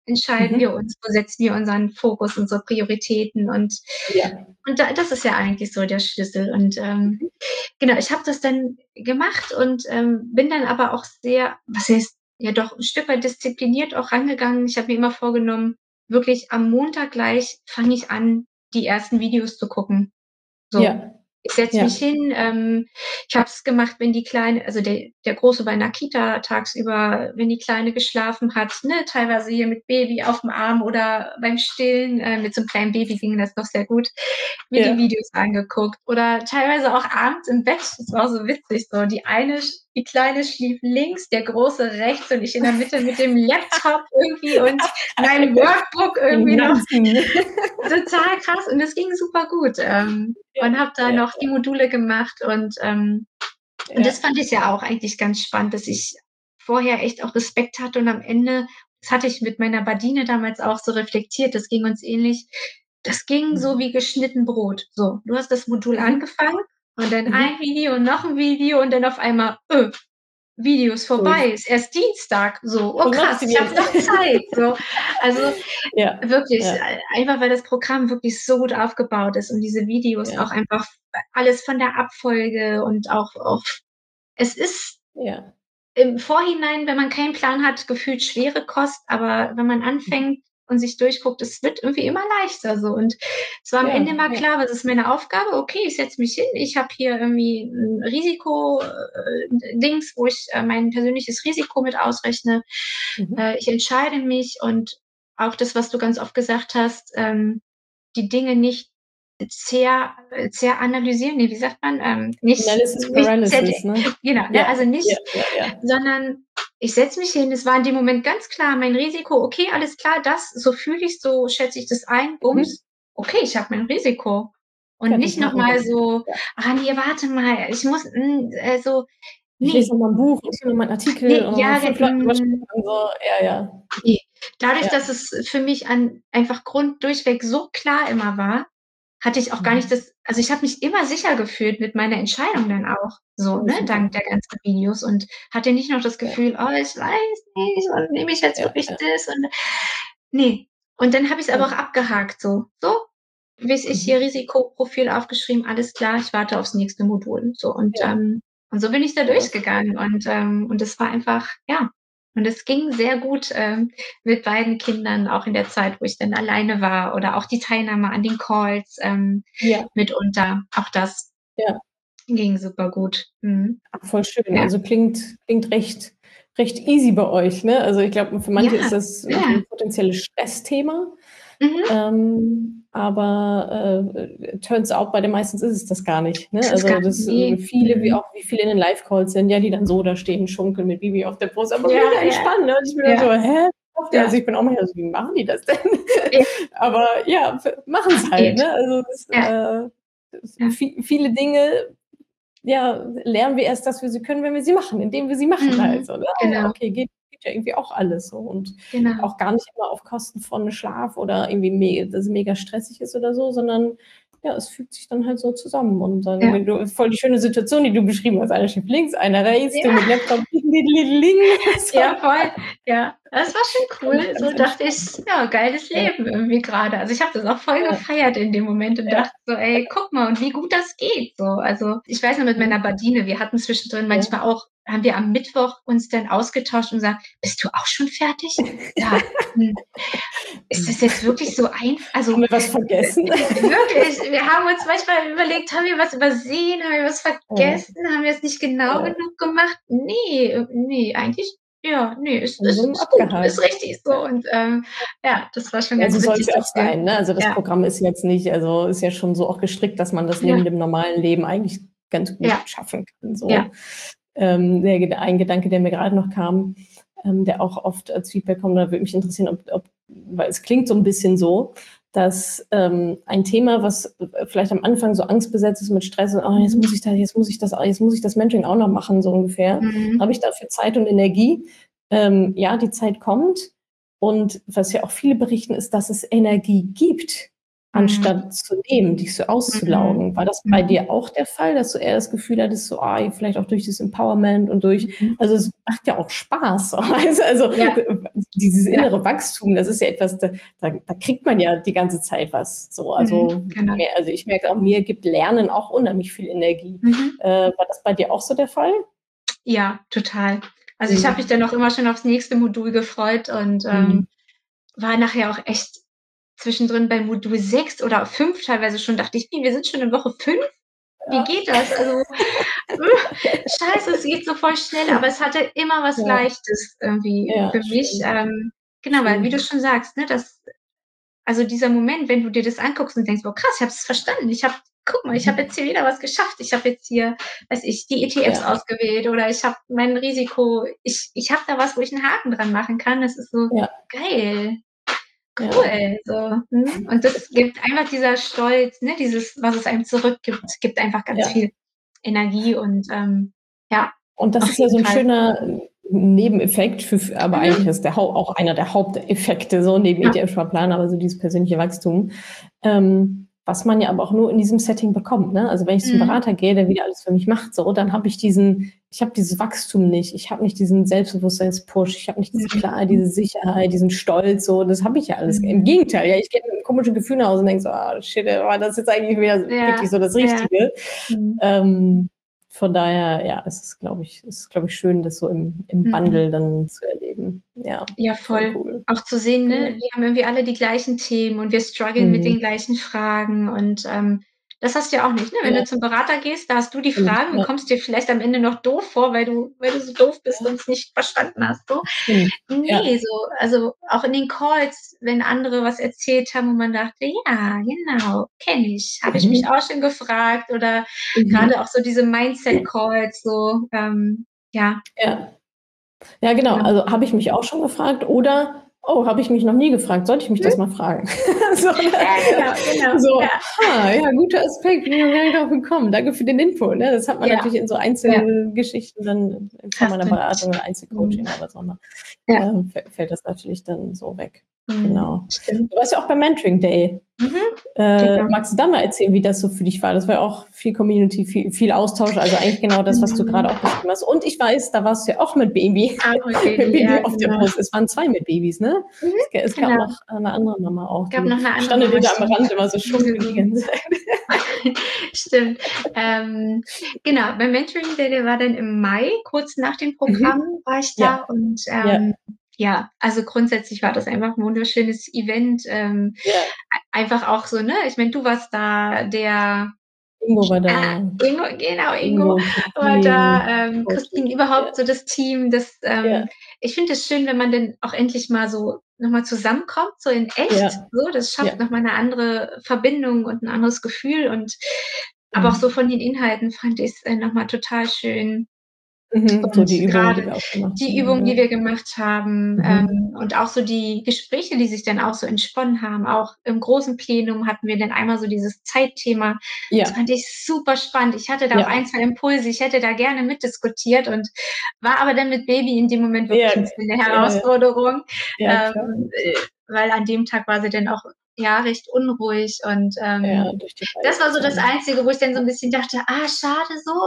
entscheiden wir Mhm. uns, wo setzen wir unseren Fokus, unsere Prioritäten Ja. und da das ist ja eigentlich so der Schlüssel und, genau, ich habe das dann gemacht und, bin dann aber auch sehr was heißt, ja doch 'n Stück weit diszipliniert auch rangegangen. Ich habe mir immer vorgenommen, wirklich am Montag gleich fange ich an, die ersten Videos zu gucken. So. Ja. Ich setze mich Ja. hin, ich habe es gemacht, wenn die Kleine also der Große war in der Kita tagsüber, wenn die Kleine geschlafen hat, ne, teilweise hier mit Baby auf'm Arm oder beim Stillen, mit so 'nem kleinen Baby ging das noch sehr gut, mir die Ja. Videos angeguckt oder teilweise auch abends im Bett. Das war so witzig so. Die Kleine schlief links, der Große rechts und ich in der Mitte mit dem Laptop irgendwie und meinem Workbook irgendwie noch. Total krass und es ging super gut, Ja, und habe da ja, noch die Module gemacht und das ja. fand ich ja auch eigentlich ganz spannend, dass ich vorher echt auch Respekt hatte und am Ende das hatte ich mit meiner Badine damals auch so reflektiert, das ging uns ähnlich. Das ging so Mhm. wie geschnitten Brot. So, du hast das Modul Mhm. angefangen und dann Mhm. ein Video und noch 'n Video und dann auf einmal, Video ist Durch. vorbei, ist erst Dienstag. So, oh Was mache ich krass, denn ich habe jetzt? noch Zeit, so. Also, Ja, wirklich, ja, einfach weil das Programm wirklich so gut aufgebaut ist und diese Videos ja, auch einfach alles von der Abfolge und auch es ist ja. im Vorhinein, wenn man keinen Plan hat, gefühlt schwere Kost, aber wenn man Mhm. anfängt und sich durchguckt, es wird irgendwie immer leichter so. Und es war am Ende Ja, immer ja. klar, was ist meine Aufgabe? Okay, ich setze mich hin, ich habe hier irgendwie 'n Risiko Dings, wo ich, mein persönliches Risiko mit ausrechne. Mhm. Ich entscheide mich und auch das, was du ganz oft gesagt hast, die Dinge nicht sehr analysieren. Ne, wie sagt man? Analysis Nicht Paralysis, ne? genau, ne? Ja, Also ja, nicht ja, ja. sondern ich setze mich hin. Es war in dem Moment ganz klar mein Risiko. Okay, alles klar, das so fühle ich, so schätze ich das ein, Mhm. Bums. Okay, ich habe mein Risiko. Und nicht Fertig, noch Haken mal dran. so: Ja. „Ah ne, warte mal, ich muss, so“, Ich lese ne, noch mal 'n Buch, ich noch mal 'n Artikel ne, und noch mal ja, 5 Leute drüber schreiben, so. Ja, ja. ne. Dadurch, Ja. dass es für mich einfach durchweg so klar immer war, hatte ich auch gar nicht Mhm. also, ich habe mich immer sicher gefühlt mit meiner Entscheidung dann auch so, Oh, ne, super. dank der ganzen Videos und hatte nicht noch das Ja, Gefühl: „Oh, ich weiß nicht und nehme ich jetzt ja, wirklich ja, das und“ ne. Und dann habe ich's aber auch ja. abgehakt so. So, weiß ich, hier Mhm. Risikoprofil aufgeschrieben, alles klar, ich warte aufs nächste Modul. So Ja, und so bin ich da ja, voll durchgegangen schön. und es war einfach ja. Und es ging sehr gut, mit beiden Kindern, auch in der Zeit, wo ich dann alleine war oder auch die Teilnahme an den Calls, Ja, mitunter. Auch das ja. ging super gut. Mhm. Ach, voll schön. Ja. Also, klingt recht easy bei euch, ne? Also, ich glaube, für manche ist Ja, das so ja. 'n potenzielles Stressthema, Mhm. aber, turns out, bei den meisten ist es das gar nicht, ne? Es ist gar Also, das ne. viele Mhm. wie viele in den Live-Calls sind, ja, die dann so da stehen, schunkeln mit Baby auf der Brust, aber mega Ja, ja, entspannt, ne? Und ich bin dann ja, so: „Hä? Also, ja. ich bin auch manchmal so: „Wie machen die das denn?“ Ja, Aber ja, machen's es halt, geht. ne? Also, Ja, ja. viele Dinge, ja, lernen wir erst, dass wir sie können, wenn wir sie machen, indem wir sie machen halt Mhm. so, ne? Ah ja, Genau, okay, geht ja irgendwie auch alles so und genau. auch gar nicht immer auf Kosten von Schlaf oder irgendwie dass es mega stressig ist oder so, sondern ja, es fügt sich dann halt so zusammen und dann Ja. wenn du voll die schöne Situation, die du beschrieben hast. Einer schläft links, einer rechts, du mit Ja. Laptop so Ja, voll. Ja, das war schon ganz, cool. ganz So dachte ich: entspannt. „Ja, geiles Ja, Leben irgendwie grade.“ Also, ich habe das auch voll ja, gefeiert in dem Moment und ja, dachte so: „Ey, guck mal und wie gut das geht“, so. Also, ich weiß noch mit mhm, meiner Badine, wir hatten zwischendrin ja. manchmal auch haben wir am Mittwoch uns dann ausgetauscht und gesagt: „Bist du auch schon fertig?“ „Ja.“ „Hm, ist das jetzt wirklich so Haben also, wir was vergessen? wirklich, wir haben uns manchmal überlegt: „Haben wir was übersehen? Haben wir was Ja, vergessen? Haben wir es nicht genau ja. genug gemacht?“ „Ne, ne, eigentlich ja, ne, ist Haben ist sie ist gut, ist abgehakt. richtig so.“ Ja. Und, ja, das war schon Ja, so ganz soll's witzig, ja auch dass wir sein, ne? Also, das ja, Programm ist jetzt nicht also, ist ja schon so auch gestrickt, dass man das neben ja, dem normalen Leben eigentlich ganz gut ja, schaffen kann, ja, so. Ein Gedanke, der mir grade noch kam, der auch oft als Feedback kommt, da würde mich interessieren, ob weil es klingt so 'n bisschen so, dass, ein Thema, was, vielleicht am Anfang so angstbesetzt ist mit Stress und: „Oh, mhm, jetzt muss ich das Mentoring auch noch machen“, so ungefähr. mhm, Habe ich dafür Zeit und Energie? Ja, die Zeit kommt und was ja auch viele berichten, ist, dass es Energie gibt. anstatt zu nehmen, dich so auszulaugen. War das bei Mhm. dir auch der Fall, dass du eher das Gefühl hattest, so, vielleicht auch durch das Empowerment und Mhm. also es macht ja auch Spaß, weißt du? Also Ja, dieses ja. innere Wachstum, das ist ja etwas, da kriegt man ja die ganze Zeit was. So, also, Genau. also ich merke auch, mir gibt Lernen auch unheimlich viel Energie. Mhm. War das bei dir auch so der Fall? Ja, total. Also ich habe mich dann auch immer schon aufs nächste Modul gefreut und Mhm. war nachher auch echt zwischendrin bei Modul 6 oder 5 teilweise schon, dachte ich: „Wir sind schon in Woche 5? Wie Ja. geht das?“ Also, scheiße, es geht so voll schnell, aber es hatte immer was Ja, Leichtes irgendwie ja, für mich. schön, Genau, weil wie du schön. schon sagst, ne, also dieser Moment, wenn du dir das anguckst und denkst: „Boah, krass, ich habe es verstanden. Guck mal, ich habe jetzt hier wieder was geschafft. Ich habe jetzt hier, weiß ich, die ETFs Ja, ausgewählt oder ich habe mein Risiko ich habe da was, wo ich 'n Haken dran machen kann.“ Das ist so ja, geil, ja, cool, so, mhm. Und das gibt einfach dieser Stolz, ne, dieses, was es einem zurückgibt, gibt einfach ganz ja. viel Energie und, ja, Und das auf ist ja so jeden ein Fall. schöner Nebeneffekt aber eigentlich Mhm. ist der auch einer der Haupteffekte so neben Ja. ETF-Sparplan, aber so dieses persönliche Wachstum, was man ja aber auch nur in diesem Setting bekommt, ne? Also, wenn ich zum Mhm. Berater gehe, der wieder alles für mich macht, so, dann habe ich dieses Wachstum nicht. Ich habe nicht diesen Selbstbewusstseinspush, ich habe nicht diese Mhm. Klarheit, diese Sicherheit, diesen Stolz, so, das habe ich ja alles. Im Mhm. Gegenteil, ja, ich gehe mit 'nem komischen Gefühl nach Hause und denke so: „Ah, shit, war das jetzt eigentlich wieder wirklich Ja, so das ja. Richtige?“ Mhm. Ähm, von daher, ja, es ist, glaube ich, schön, das so im Mhm. Bundle dann zu erleben. Ja, Ja, voll voll. cool. Auch zu sehen, ne, Genau. wir haben irgendwie alle die gleichen Themen und wir struggeln mit Mhm. den gleichen Fragen und, das hast du ja auch nicht, ne? Wenn du Ja, zum Berater gehst, da hast du die stimmt. Fragen und Ja, kommst dir vielleicht am Ende noch doof vor, weil du so doof bist ja, und es nicht verstanden hast, so. stimmt. Ne, Ja. so also, auch in den Calls, wenn andere was erzählt haben und man dachte: „Ja, genau, kenne ich, habe ich mich Mhm. auch schon gefragt.“ Oder grade Mhm. auch so diese Mindset-Calls so, ja, Ja. Ja, genau. genau. Also, habe ich mich auch schon gefragt oder: „Oh, habe ich mich noch nie gefragt. Sollte ich mich das Mhm. mal fragen?“ So, ne? Ja, genau, genau. So, Ja, ja, guter Aspekt, bin ich noch gar nicht drauf gekommen. Danke für den Input, ne? Das hat man ja, natürlich in so ja, Einzelgeschichten dann in Form hast einer du Beratung nicht. oder Mhm. Einzelcoaching oder so, ne? Ja, Fällt das natürlich dann so weg. mhm, Genau. stimmt. Du warst ja auch beim Mentoring Day. Mhm, genau. Magst du da mal erzählen, wie das so für dich war? Das war ja auch viel Community, viel Austausch, also eigentlich genau das, was du Mhm. gerade auch beschrieben hast. Und ich weiß, da warst du ja auch mit Baby, Auch mit mit Baby, Baby ja, auf der genau. Brust. Es waren 2 mit Babys, ne? Mhm, Es gab genau. noch eine andere Mama auch, Gab die noch 'ne andere standet Mama, ihr da am stimmt. Rand immer so schuckelnd die Genau. ganze Zeit. Stimmt. Genau, beim Mentoring Day, der war dann im Mai, kurz nach dem Programm Mhm. war ich Ja, da und, ja, ja, also grundsätzlich war das einfach 'n wunderschönes Event, ja. einfach auch so, ne? Ich meine, du warst da, Ingo war da, Ingo, genau, Ingo Ingo, war Christine, da, Coaching. Christine, Ja, überhaupt so das Team, ja, ich finde es schön, wenn man dann auch endlich mal so noch mal zusammenkommt, so in echt, ja, so. Das schafft ja. noch mal 'ne andere Verbindung und 'n anderes Gefühl und aber auch so Mhm. von den Inhalten fand ich's, noch mal total schön. Mhm. So Und die Übungen, die grade wir auch gemacht die haben, Übungen, die ja. wir gemacht haben, Mhm. und auch so die Gespräche, die sich dann auch so entsponnen haben. Auch im großen Plenum hatten wir dann einmal so dieses Zeitthema. Das Ja, fand ich super spannend. Ich hatte da auch ja, 1, 2 Impulse. Ich hätte da gerne mitdiskutiert und war aber dann mit Baby in dem Moment ja, wirklich 'n bisschen 'ne ja, ja, Herausforderung, ja, klar. weil an dem Tag war sie dann auch, ja, recht unruhig und, Ja, durch die das war so das Beikarte. Einzige, wo ich dann so 'n bisschen dachte: „Ah, schade so“,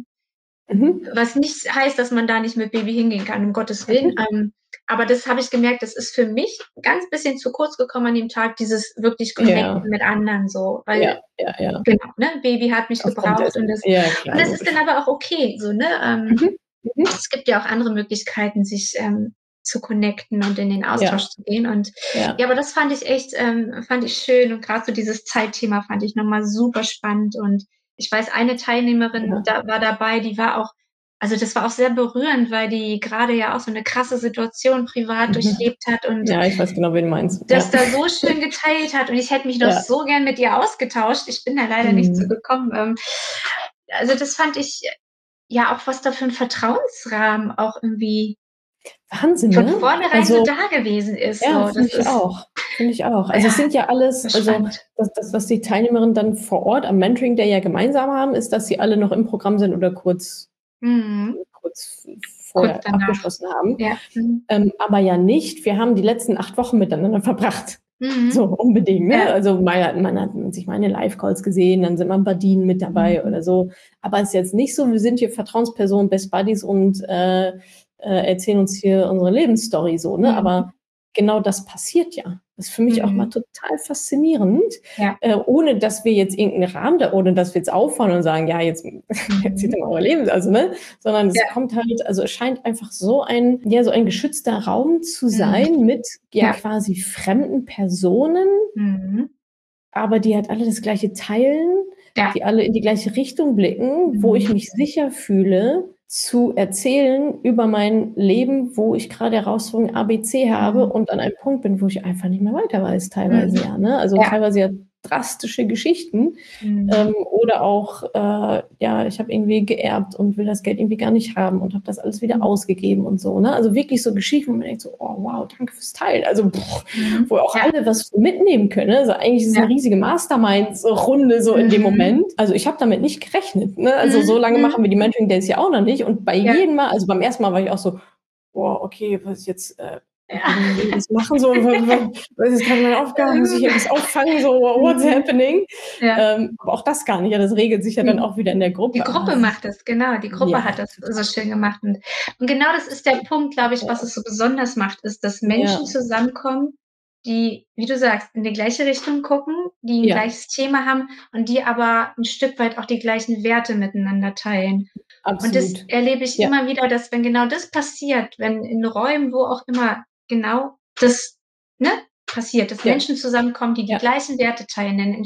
Mhm. was nicht heißt, dass man da nicht mit Baby hingehen kann, um Gottes Willen. Mhm. Aber das habe ich gemerkt, das ist für mich ganz bisschen zu kurz gekommen an dem Tag, dieses wirklich Ja, Connecten mit anderen so, ja, weil ja, ja. genau, ne, Baby hat mich Aufgrund gebraucht dessen. Ja, klar, und das ist dann logisch. aber auch okay so, ne? Mhm. Mhm. Es gibt ja auch andere Möglichkeiten, sich, zu connecten und in den Ja, Austausch zu gehen und ja, ja. aber das fand ich echt fand ich schön und grad so dieses Zeitthema fand ich noch mal super spannend und ich weiß, eine Teilnehmerin Ja. da war dabei, die war auch, also, das war auch sehr berührend, weil die grade ja auch so 'ne krasse Situation privat Mhm. durchlebt hat und Ja, ich weiß genau, wen du meinst. das Ja. da so schön geteilt hat und ich hätte mich noch Ja. so gern mit ihr ausgetauscht. Ich bin da leider nicht zu Mhm. gekommen. Also, das fand ich, ja, auch was da für 'n Vertrauensrahmen auch irgendwie Wahnsinn, von ne? vornherein so Also, da gewesen ist, ja, so. finde Das ich ist, auch. Finde ich auch. Also, es ja, sind ja alles so also, spannend. das, was die Teilnehmerinnen dann vor Ort am Mentoring Day ja gemeinsam haben, ist, dass sie alle noch im Programm sind oder Mhm. kurz Kurz vorher danach. abgeschlossen haben. Ja. Mhm. Aber ja nicht wir haben die letzten 8 Wochen miteinander verbracht. Mhm. So unbedingt, ne? Ja. Also man hat sich mal in den Live-Calls gesehen, dann sind mal 'n paar Badinen mit dabei Mhm. oder so. Aber es ist jetzt nicht so, wir sind hier Vertrauenspersonen, Best Buddies und erzählen uns hier unsere Lebensstory so, ne? Mhm. Aber genau das passiert ja. Das ist für mich auch mal Mhm. total faszinierend, Ja. ohne dass wir jetzt irgendeinen Rahmen da, ohne dass wir jetzt auffahren und sagen, ja, jetzt erzählt Mhm. doch mal eure Lebens, also, ne? Sondern es Ja. kommt halt, also es scheint einfach so ein, ja, so ein geschützter Raum zu Mhm. sein mit ja Ja. quasi fremden Personen, Mhm. aber die halt alle das Gleiche teilen, Ja. die alle in die gleiche Richtung blicken, wo ich Mhm. mich sicher fühle, zu erzählen über mein Leben, wo ich gerade Herausforderungen ABC habe Mhm. und an einem Punkt bin, wo ich einfach nicht mehr weiter weiß, teilweise Mhm. ja, ne? Also Ja. teilweise ja drastische Geschichten, Mhm. oder auch, ja, ich habe irgendwie geerbt und will das Geld irgendwie gar nicht haben und habe das alles wieder Mhm. ausgegeben und so, ne? Also wirklich so Geschichten, wo man denkt so: „Oh wow, danke fürs Teilen." Also, Mhm. wo auch Ja. alle was mitnehmen können, ne? Also, eigentlich ist es 'ne Ja. riesige Masterminds-Runde so in dem Mhm. Moment. Also, ich habe damit nicht gerechnet, ne? Also, so Mhm. lange Mhm. machen wir die Mentoring Days ja auch noch nicht und bei Ja. jedem Mal, also, beim ersten Mal war ich auch so: „Boah, okay, was jetzt, Ja. wie will ich das machen so? Was ist grade meine Aufgabe? Muss ich irgendwas auffangen, so what's Mhm. happening?" Ja. Aber auch das gar nicht. Ja, das regelt sich ja dann Mhm. auch wieder in der Die Gruppe. Aber Gruppe es ist macht es, genau. Die Gruppe ja, hat das so total. schön gemacht. Und genau das ist der Punkt, glaube ich, was Ja, es so besonders macht, ist, dass ja, Menschen zusammenkommen, die, wie du sagst, in die gleiche Richtung gucken, die 'n ja, gleiches Thema haben und die aber 'n Stück weit auch die gleichen Werte miteinander teilen. Und das absolut. erlebe ich Ja, immer wieder, dass wenn genau das passiert, wenn in Räumen, wo auch immer genau das, ne, passiert, dass ja, Menschen zusammenkommen, die die ja, gleichen Werte teilen, dann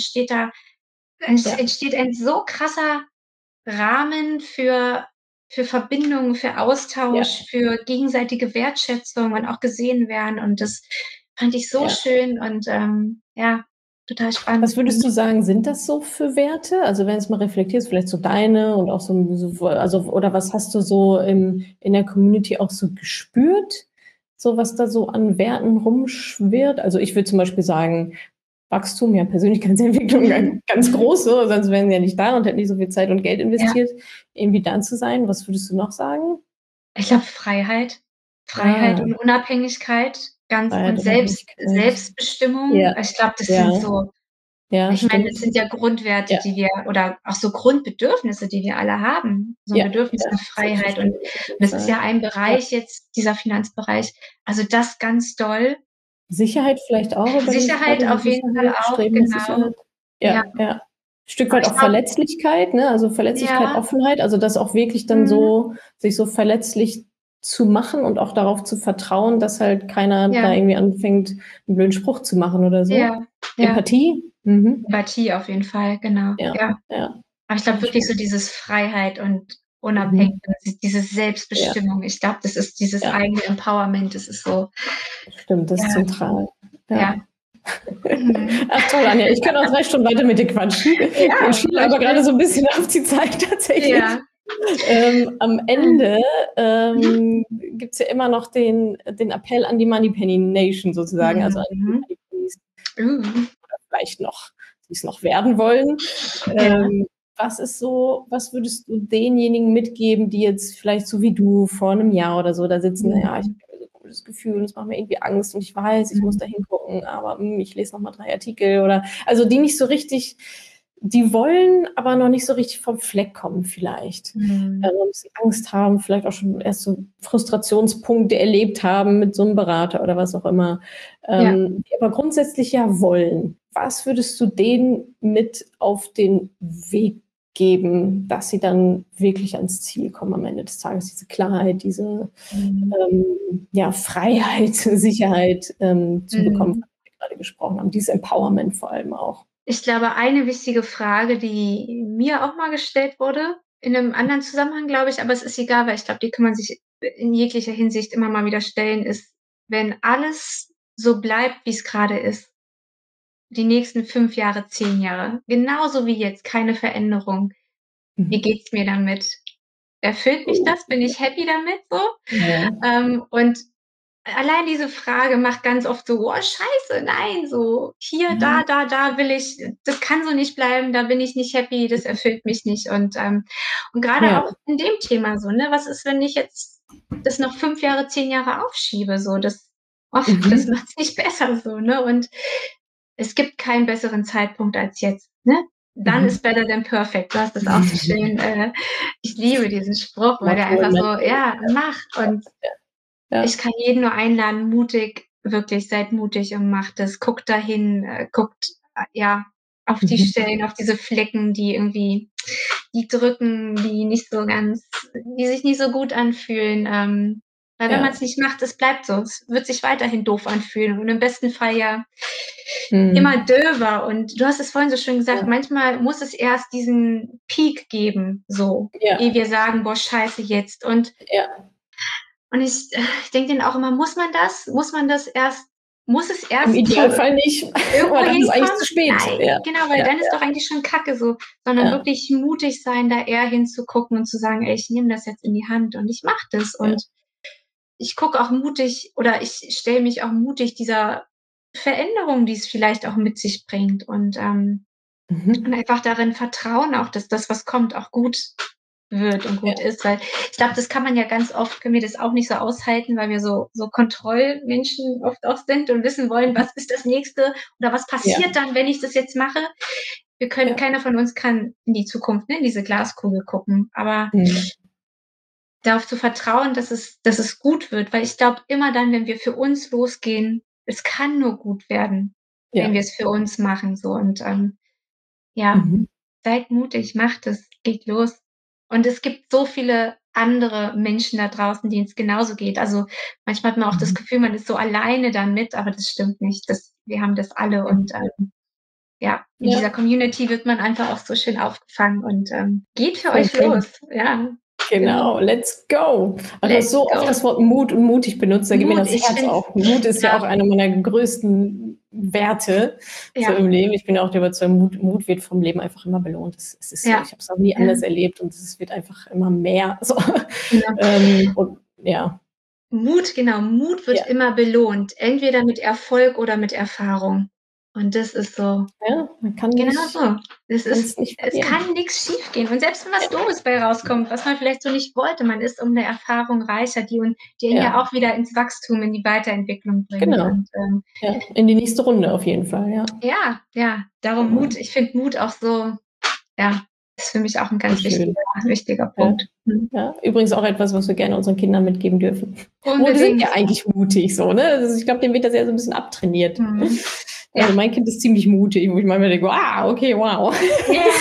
ja, entsteht ein so krasser Rahmen für Verbindung, für ja, Austausch, für gegenseitige Wertschätzung und auch gesehen werden. Und das fand ich so ja. schön und, ja, total spannend. Was würdest Mhm. du sagen, sind das so für Werte? Also, wenn du's mal reflektierst, vielleicht so deine und auch so, also, oder was hast du so in der Community auch so gespürt, so was da so an Werten rumschwirrt? Also, ich würde zum Beispiel sagen, Wachstum, ja, Persönlichkeitsentwicklung, Mhm. ganz Mhm. groß so, sonst wären sie ja nicht da und hätten nicht so viel Zeit und Geld Ja. investiert, irgendwie da zu sein. Was würdest du noch sagen? Ich glaube, Freiheit. Freiheit Ah, und Unabhängigkeit, ganz Freiheit, und Unabhängigkeit. Selbstbestimmung. Ja, Ich glaube, das sind ja, so, ja, ich meine, stimmt. das sind ja Grundwerte, Ja, die wir oder auch so Grundbedürfnisse, die wir alle haben. So 'n ja, Bedürfnis ja, nach Freiheit und selbstverständlich auf jeden das ist Fall. ja ein Ja. Bereich jetzt, dieser Finanzbereich, also das ganz doll. Sicherheit vielleicht auch, überlege ich Sicherheit grade, so auf jeden Fall Sicherheit, auch, Streben nach genau. Sicherheit. Ja, Ja, ja. Stück aber weit ich auch glaube, Verletzlichkeit, ne? Also, Verletzlichkeit, ja, Offenheit, also, das auch wirklich dann mhm, so sich so verletzlich zu machen und auch darauf zu vertrauen, dass halt keiner da ja, irgendwie anfängt, 'n blöden Spruch zu machen oder so. ja, ja. Empathie? Mhm. Empathie auf jeden Fall, genau, Ja, ja. ja. Aber ich glaube Ja, wirklich so spannend. dieses Freiheit und Mhm. Unabhängigkeit, diese Ja, Selbstbestimmung. Ich glaube, das ist dieses ja, eigene Empowerment. Das ist so, stimmt, das ist ja, zentral. ja. Ja. Mhm. Ach toll, Anja, ich könnte auch 3 Stunden weiter mit dir quatschen. Mir Ja, schielt voll aber grade schön. so 'n bisschen auf die Zeit tatsächlich. Ja. Am Mhm. Ende, Mhm. gibt's ja immer noch den Appell an die Moneypenny Nation sozusagen, also an die Mhm. Moneypennies, Mhm. oder vielleicht noch die's noch werden wollen. Ja. Was würdest du denjenigen mitgeben, die jetzt vielleicht so wie du vor 'nem Jahr oder so da sitzen: „Na ja, ich Mhm. habe irgendwie so 'n komisches Gefühl und es macht mir irgendwie Angst und ich weiß, ich muss Mhm. da hingucken, aber, ich lese noch mal 3 Artikel", oder also, die nicht so richtig, die wollen, aber noch nicht so richtig vom Fleck kommen vielleicht. Mhm. So 'n bisschen Angst haben, vielleicht auch schon erst so Frustrationspunkte erlebt haben mit so 'nem Berater oder was auch immer, Ja. die aber grundsätzlich ja wollen. Was würdest du denen mit auf den Weg geben, dass sie dann wirklich ans Ziel kommen am Ende des Tages? Diese Klarheit, diese, Mhm. ja, Freiheit, Sicherheit, zu bekommen, Mhm. von der wir grade gesprochen haben, dieses Empowerment vor allem auch. Ich glaube, eine wichtige Frage, die mir auch mal gestellt wurde, in 'nem anderen Zusammenhang, glaube ich, aber es ist egal, weil ich glaube, die kann man sich in jeglicher Hinsicht immer mal wieder stellen, ist: Wenn alles so bleibt, wie's grade ist, die nächsten 5 Jahre, 10 Jahre, genauso wie jetzt, keine Veränderung, wie Mhm. geht's mir damit? Erfüllt mich das? Bin ich happy damit so? Ja, Und allein diese Frage macht ganz oft so: „Oh, scheiße, nein, so hier, ja, da will ich, das kann so nicht bleiben, da bin ich nicht happy, das erfüllt mich nicht.“ Und grade ja, auch in dem Thema so, ne? Was ist, wenn ich jetzt das noch 5 Jahre, 10 Jahre aufschiebe so? Das oft. Das macht's nicht besser so, ne? Und es gibt keinen besseren Zeitpunkt als jetzt, ne? Done is better than perfect. Du hast das auch so schön ich liebe diesen Spruch, weil der Motto einfach im so Mentoring. ja, mach. Und Ja. ich kann jeden nur einladen, mutig, wirklich, seid mutig und macht es. Guckt dahin, guckt, ja, auf die Stellen, auf diese Flecken, die irgendwie die drücken, die sich nicht so gut anfühlen. Weil wenn Ja. man's nicht macht, es bleibt so. Es wird sich weiterhin doof anfühlen und im besten Fall ja immer Mhm. döver. Und du hast es vorhin so schön gesagt, Ja. manchmal muss es erst diesen Peak geben, so, ehe Ja. wir sagen: „Boah, scheiße jetzt." Ja. Und ich denke dann auch immer: Muss es Im erst zu Idealfall nicht, irgendwo weil dann ist eigentlich hinkommen? zu spät. Nein, Ja. genau, weil Ja, dann ist doch eigentlich schon Kacke so, sondern ja, wirklich mutig sein, da eher hinzugucken und zu sagen: „Ey, ich nehme das jetzt in die Hand und ich mache das." ja. Und ich gucke auch mutig oder ich stelle mich auch mutig dieser Veränderung, die es vielleicht auch mit sich bringt und Mhm. einfach darin vertrauen auch, dass das, was kommt, auch gut wird und gut Ja. ist. Weil ich glaube, das kann man ja ganz oft können wir das auch nicht so aushalten, weil wir so Kontrollmenschen oft auch sind und wissen wollen, was ist das Nächste oder was Ja. passiert dann, wenn ich das jetzt mache? Ja. Keiner von uns kann in die Zukunft, ne, in diese Glaskugel gucken. Aber Mhm. darauf zu vertrauen, dass es gut wird, weil ich glaube, immer dann, wenn wir für uns losgehen, es kann nur gut werden, wenn Ja. wir es für uns machen so ja, Mhm. seid mutig, macht es, geht los. Und es gibt so viele andere Menschen da draußen, denen es genauso geht. Also, manchmal hat man auch das Mhm. Gefühl, man ist so alleine damit, aber das stimmt nicht. Wir haben das alle Ja. ja, in dieser Ja. Community wird man einfach auch so schön aufgefangen und geht für Voll euch schön. los. Ja, genau. Genau, let's go. Ach, du hast Let's so oft go. das Wort Mut und mutig benutzt, da geht mir Mut, das ich Herz finde auf. Mut ist ja auch ja, einer meiner größten Werte so ja, im Leben. Ich bin auch der Überzeugung, Mut wird vom Leben einfach immer belohnt. Es ist so. ja, Ich habe es noch nie ja, anders erlebt und es wird einfach immer mehr so. genau. Und ja, Mut, genau, Mut wird ja, immer belohnt, entweder mit Erfolg oder mit Erfahrung. Und das ist so ja, man genau so. kann's nicht Es verlieren. kann nix schiefgehen. Und selbst wenn was Ja, Doofes bei rauskommt, was man vielleicht so nicht wollte, man ist um 'ne Erfahrung reicher, die einen ja ja, auch wieder ins Wachstum, in die Weiterentwicklung bringt. genau. Ja, in die nächste Runde auf jeden Fall, ja. Ja, ja, darum Genau. Mut. Ich finde Mut auch so ja, ist für mich auch 'n Voll ganz schön. wichtiger Ja. Punkt. Mhm. Ja, übrigens auch etwas, was wir gerne unseren Kindern mitgeben dürfen. Wurde sind Unbedingt. ja eigentlich mutig so, ne? Also, ich glaube, denen wird das ja so 'n bisschen abtrainiert. Mhm. Also, Ja. mein Kind ist ziemlich mutig, wo ich manchmal denke: „Ah, okay, wow.“ Ja.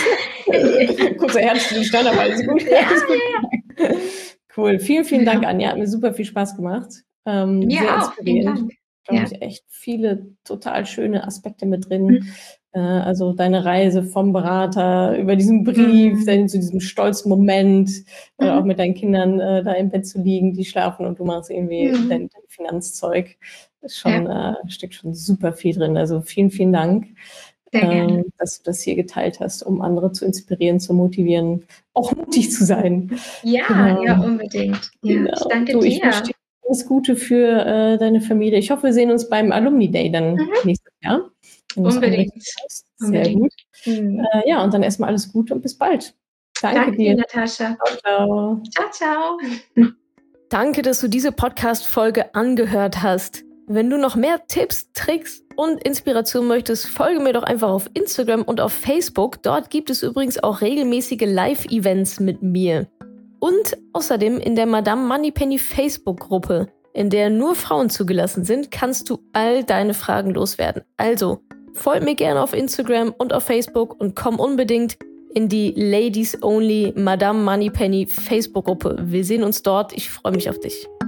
Kurzer Herzstillstand, aber alles gut, Ja, alles gut. ja, ja. Cool. Vielen, vielen Dank, Ja. Anja. Hat mir super viel Spaß gemacht. Mir Sehr auch. Vielen inspirierend. Dank. Glaube Ja. ich, echt viele total schöne Aspekte mit drin. Mhm. Also, deine Reise vom Berater über diesen Brief, Mhm. dann zu diesem stolzen Moment, auch Mhm. mit deinen Kindern, da im Bett zu liegen, die schlafen und du machst irgendwie Mhm. dein Finanzzeug. Ist Ja, schon steckt schon super viel drin. Also, vielen, vielen Dank, sehr gerne. dass du das hier geteilt hast, um andere zu inspirieren, zu motivieren, auch mutig zu sein. Ja, Genau. ja, unbedingt. Ja, ich Genau. danke Du, ich wünsche dir. dir alles Gute für, deine Familie. Ich hoffe, wir sehen uns beim Alumni Day dann Mhm. nächstes Jahr, wenn du's einrichten Unbedingt, kannst. Sehr gut. unbedingt. Mhm. Ja, und dann erst mal alles Gute und bis bald. Danke Danke dir, dir. Natascha. Tschau, tschau. Tschau, tschau. Danke, dass du diese Podcast-Folge angehört hast. Wenn du noch mehr Tipps, Tricks und Inspiration möchtest, folge mir doch einfach auf Instagram und auf Facebook. Dort gibt es übrigens auch regelmäßige Live-Events mit mir. Und außerdem in der Madame Moneypenny Facebook-Gruppe, in der nur Frauen zugelassen sind, kannst du all deine Fragen loswerden. Also, folg mir gerne auf Instagram und auf Facebook und komm unbedingt in die Ladies Only Madame Moneypenny Facebook-Gruppe. Wir sehen uns dort. Ich freue mich auf dich.